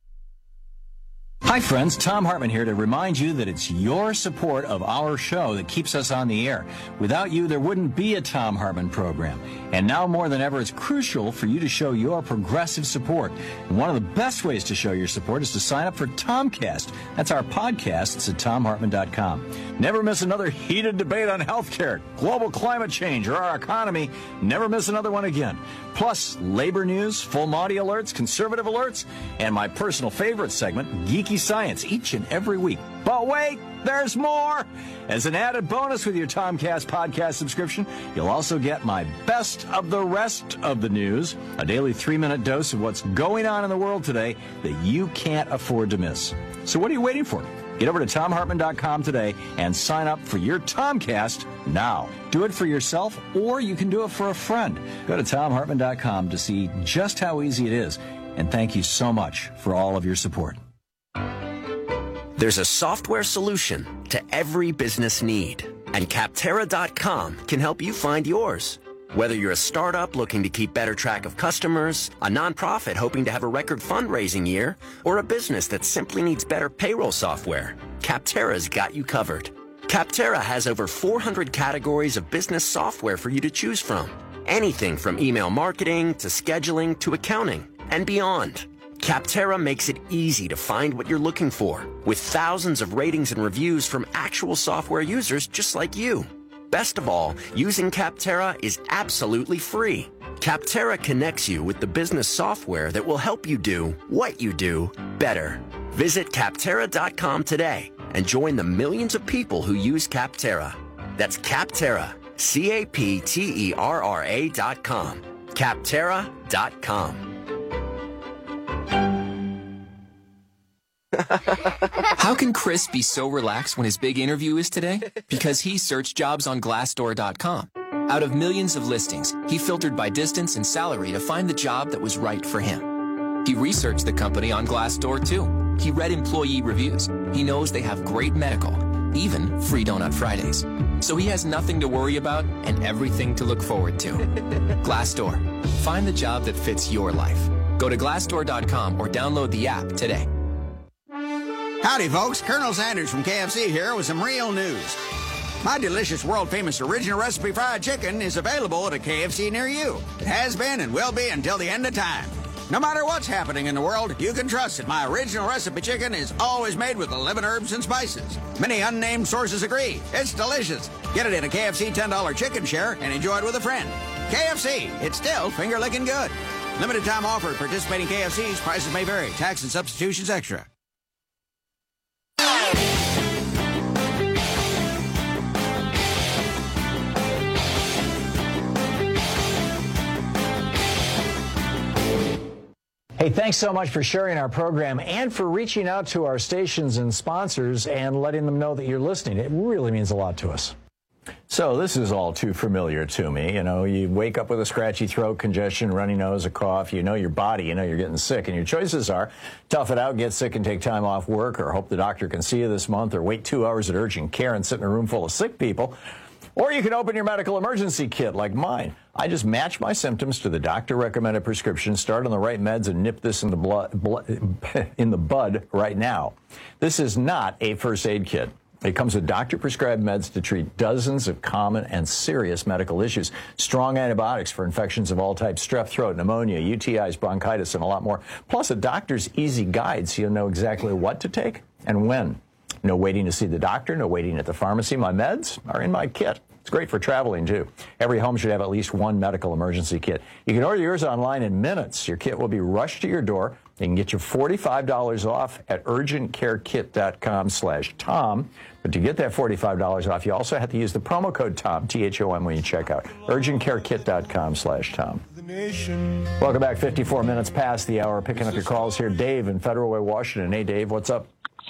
Hi, friends. Tom Hartman here to remind you that it's your support of our show that keeps us on the air. Without you, there wouldn't be a Tom Hartman program. And now more than ever, it's crucial for you to show your progressive support. And one of the best ways to show your support is to sign up for Tomcast. That's our podcast. It's at tom hartman dot com. Never miss another heated debate on healthcare, global climate change, or our economy. Never miss another one again. Plus, labor news, full Monty alerts, conservative alerts, and my personal favorite segment, Geeky Science, each and every week. But wait, there's more! As an added bonus with your Tomcast podcast subscription, you'll also get my best of the rest of the news, a daily three-minute dose of what's going on in the world today that you can't afford to miss. So what are you waiting for? Get over to tom hartman dot com today and sign up for your Tomcast now. Do it for yourself, or you can do it for a friend. Go to tom hartman dot com to see just how easy it is. And thank you so much for all of your support. There's a software solution to every business need, and Capterra dot com can help you find yours. Whether you're a startup looking to keep better track of customers, a nonprofit hoping to have a record fundraising year, or a business that simply needs better payroll software, Capterra's got you covered. Capterra has over four hundred categories of business software for you to choose from. Anything from email marketing to scheduling to accounting and beyond. Capterra makes it easy to find what you're looking for, with thousands of ratings and reviews from actual software users just like you. Best of all, using Capterra is absolutely free. Capterra connects you with the business software that will help you do what you do better. Visit Capterra dot com today and join the millions of people who use Capterra. That's Capterra, C A P T E R R A dot com. Capterra dot com. How can Chris be so relaxed when his big interview is today? Because he searched jobs on Glassdoor dot com. Out of millions of listings, he filtered by distance and salary to find the job that was right for him. He researched the company on Glassdoor too. He read employee reviews. He knows they have great medical, even free Donut Fridays. So he has nothing to worry about and everything to look forward to. Glassdoor. Find the job that fits your life. Go to Glassdoor dot com or download the app today. Howdy, folks. Colonel Sanders from K F C here with some real news. My delicious, world-famous original recipe fried chicken is available at a K F C near you. It has been and will be until the end of time. No matter what's happening in the world, you can trust that my original recipe chicken is always made with eleven herbs and spices. Many unnamed sources agree. It's delicious. Get it in a K F C ten dollar chicken share and enjoy it with a friend. K F C, it's still finger-licking good. Limited time offer at participating K F Cs. Prices may vary. Tax and substitutions extra. Hey, thanks so much for sharing our program and for reaching out to our stations and sponsors and letting them know that you're listening. It really means a lot to us. So this is all too familiar to me. You know, you wake up with a scratchy throat, congestion, runny nose, a cough. You know your body, you know you're getting sick. And your choices are tough it out, get sick and take time off work, or hope the doctor can see you this month, or wait two hours at urgent care and sit in a room full of sick people. Or you can open your medical emergency kit like mine. I just match my symptoms to the doctor-recommended prescription, start on the right meds, and nip this in the, blood, blood, in the bud right now. This is not a first aid kit. It comes with doctor-prescribed meds to treat dozens of common and serious medical issues, strong antibiotics for infections of all types, strep throat, pneumonia, U T Is, bronchitis, and a lot more, plus a doctor's easy guide so you'll know exactly what to take and when. No waiting to see the doctor, no waiting at the pharmacy. My meds are in my kit. It's great for traveling, too. Every home should have at least one medical emergency kit. You can order yours online in minutes. Your kit will be rushed to your door. You can get your forty-five dollars off at urgentcarekit.com slash Tom. But to get that forty-five dollars off, you also have to use the promo code Tom, T H O M, when you check out. urgentcarekit.com slash Tom. Welcome back. fifty-four minutes past the hour. Picking up your calls here. Dave in Federal Way, Washington. Hey, Dave, what's up?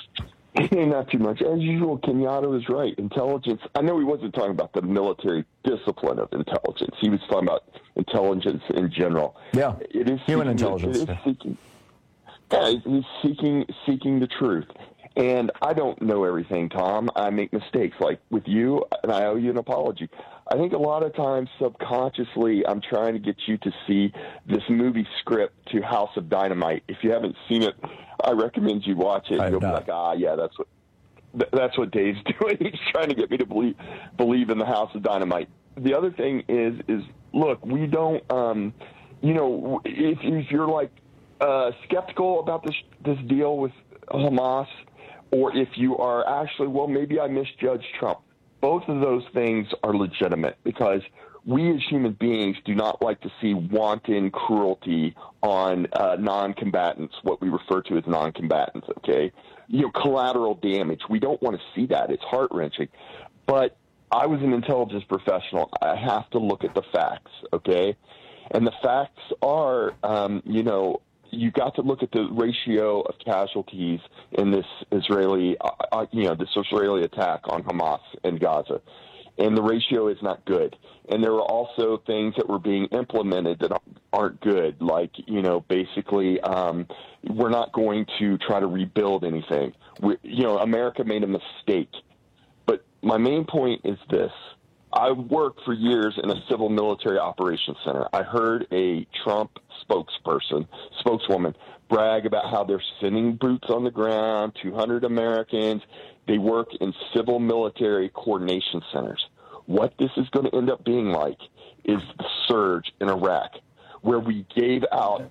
Hey, not too much. As usual, Kenyatta was right. Intelligence, I know he wasn't talking about the military discipline of intelligence. He was talking about intelligence in general. Yeah, it is human seeking, intelligence. It is seeking, yeah, he's seeking, seeking the truth. And I don't know everything, Tom. I make mistakes like with you, and I owe you an apology. I think a lot of times subconsciously I'm trying to get you to see this movie script to House of Dynamite. If you haven't seen it, I recommend you watch it. You'll be like, ah, yeah, that's what that's what Dave's doing. He's trying to get me to believe believe in the House of Dynamite. The other thing is, is look, we don't, um, you know, if, if you're like uh, skeptical about this this deal with Hamas, or if you are actually, well, maybe I misjudged Trump. Both of those things are legitimate because we as human beings do not like to see wanton cruelty on uh, non-combatants, what we refer to as non-combatants, okay? You know, collateral damage. We don't want to see that. It's heart-wrenching. But I was an intelligence professional. I have to look at the facts, okay? And the facts are, um, you know, you got to look at the ratio of casualties in this Israeli, uh, uh, you know, this Israeli attack on Hamas and Gaza. And the ratio is not good. And there were also things that were being implemented that aren't good, like, you know, basically um, we're not going to try to rebuild anything. We, you know, America made a mistake. But my main point is this. I worked for years in a civil military operations center. I heard a Trump spokesperson, spokeswoman, brag about how they're sending boots on the ground, two hundred Americans. They work in civil military coordination centers. What this is going to end up being like is the surge in Iraq, where we gave out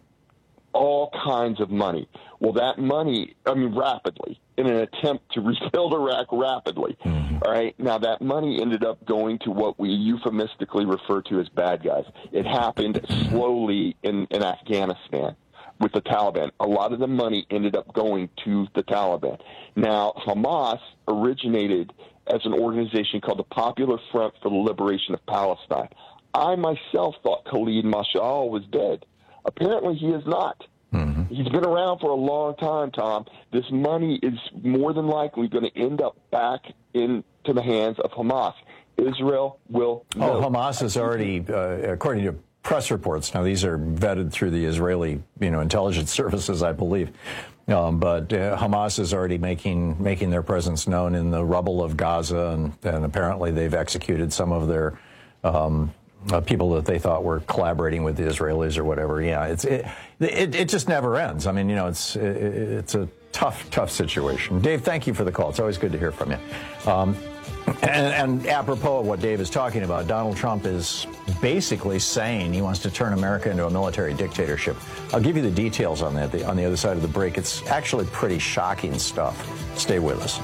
all kinds of money. Well, that money, I mean, rapidly, in an attempt to rebuild Iraq rapidly. Mm-hmm. All right. Now, that money ended up going to what we euphemistically refer to as bad guys. It happened slowly in, in Afghanistan with the Taliban. A lot of the money ended up going to the Taliban. Now, Hamas originated as an organization called the Popular Front for the Liberation of Palestine. I myself thought Khalid Mashal was dead. Apparently, he is not. Mm-hmm. He's been around for a long time, Tom. This money is more than likely going to end up back into the hands of Hamas. Israel will know. Oh, Hamas is already, uh, according to press reports, now these are vetted through the Israeli, you know, intelligence services, I believe, um, but uh, Hamas is already making making their presence known in the rubble of Gaza, and, and apparently they've executed some of their um, Uh, people that they thought were collaborating with the Israelis or whatever. Yeah, it's it, it, it just never ends. I mean, you know, it's it, it's a tough, tough situation. Dave, thank you for the call. It's always good to hear from you. Um, and, and apropos of what Dave is talking about, Donald Trump is basically saying he wants to turn America into a military dictatorship. I'll give you the details on that the, on the other side of the break. It's actually pretty shocking stuff. Stay with us.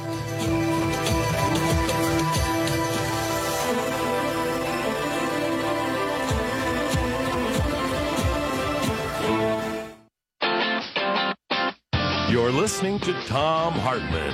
You're listening to Thom Hartmann.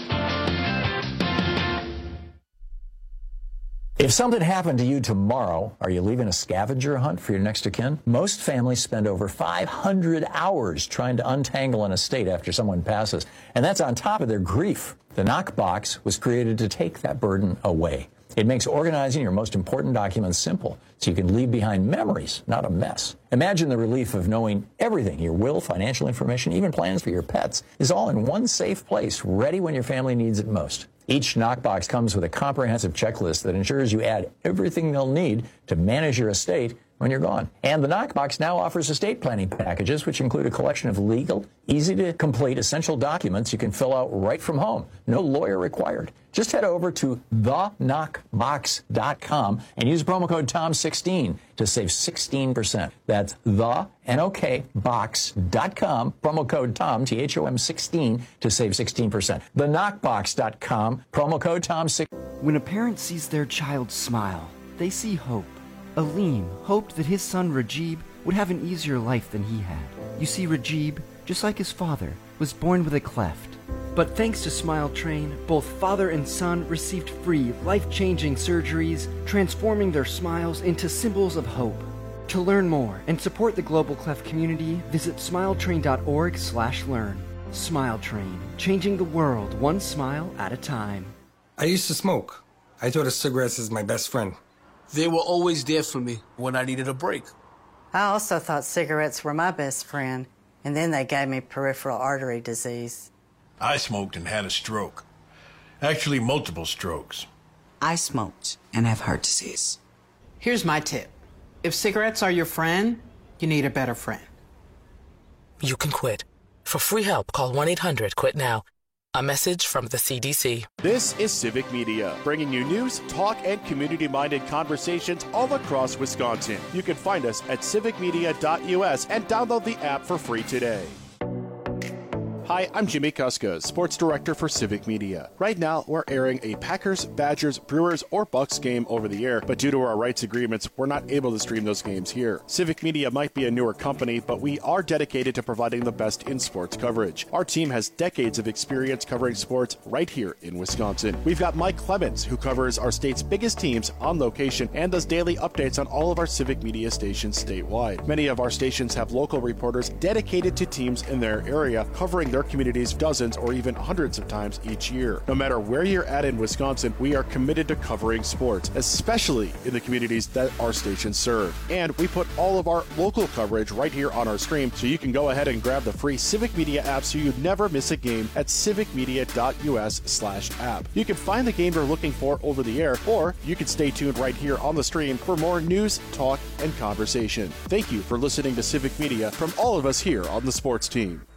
If something happened to you tomorrow, are you leaving a scavenger hunt for your next of kin? Most families spend over five hundred hours trying to untangle an estate after someone passes, and that's on top of their grief. The Knockbox was created to take that burden away. It makes organizing your most important documents simple, so you can leave behind memories, not a mess. Imagine the relief of knowing everything, your will, financial information, even plans for your pets, is all in one safe place, ready when your family needs it most. Each Knockbox comes with a comprehensive checklist that ensures you add everything they'll need to manage your estate when you're gone. And the Knockbox now offers estate planning packages, which include a collection of legal, easy-to-complete essential documents you can fill out right from home. No lawyer required. Just head over to the knockbox dot com and use promo code Tom sixteen to save sixteen percent. That's the N O K box dot com, promo code Tom, T H O M sixteen, to save sixteen percent. the knockbox dot com, promo code Tom sixteen. When a parent sees their child smile, they see hope. Aleem hoped that his son Rajib would have an easier life than he had. You see, Rajib just like his father, was born with a cleft. But thanks to Smile Train, both father and son received free, life-changing surgeries, transforming their smiles into symbols of hope. To learn more and support the Global Cleft community, visit smiletrain.org slash learn. Smile Train, changing the world one smile at a time. I used to smoke. I thought of cigarettes as my best friend. They were always there for me when I needed a break. I also thought cigarettes were my best friend, and then they gave me peripheral artery disease. I smoked and had a stroke. Actually, multiple strokes. I smoked and have heart disease. Here's my tip. If cigarettes are your friend, you need a better friend. You can quit. For free help, call one eight hundred quit now. A message from the C D C. This is Civic Media, bringing you news, talk, and community-minded conversations all across Wisconsin. You can find us at civic media dot U S and download the app for free today. Hi, I'm Jimmy Kuska, Sports Director for Civic Media. Right now, we're airing a Packers, Badgers, Brewers, or Bucks game over the air, but due to our rights agreements, we're not able to stream those games here. Civic Media might be a newer company, but we are dedicated to providing the best in sports coverage. Our team has decades of experience covering sports right here in Wisconsin. We've got Mike Clemens, who covers our state's biggest teams on location and does daily updates on all of our Civic Media stations statewide. Many of our stations have local reporters dedicated to teams in their area, covering their communities dozens or even hundreds of times each year. No matter where you're at in Wisconsin, we are committed to covering sports, especially in the communities that our stations serve. And we put all of our local coverage right here on our stream, so you can go ahead and grab the free Civic Media app so you never miss a game at civic media dot U S slash app. You can find the game you're looking for over the air, or you can stay tuned right here on the stream for more news, talk, and conversation. Thank you for listening to Civic Media from all of us here on the sports team.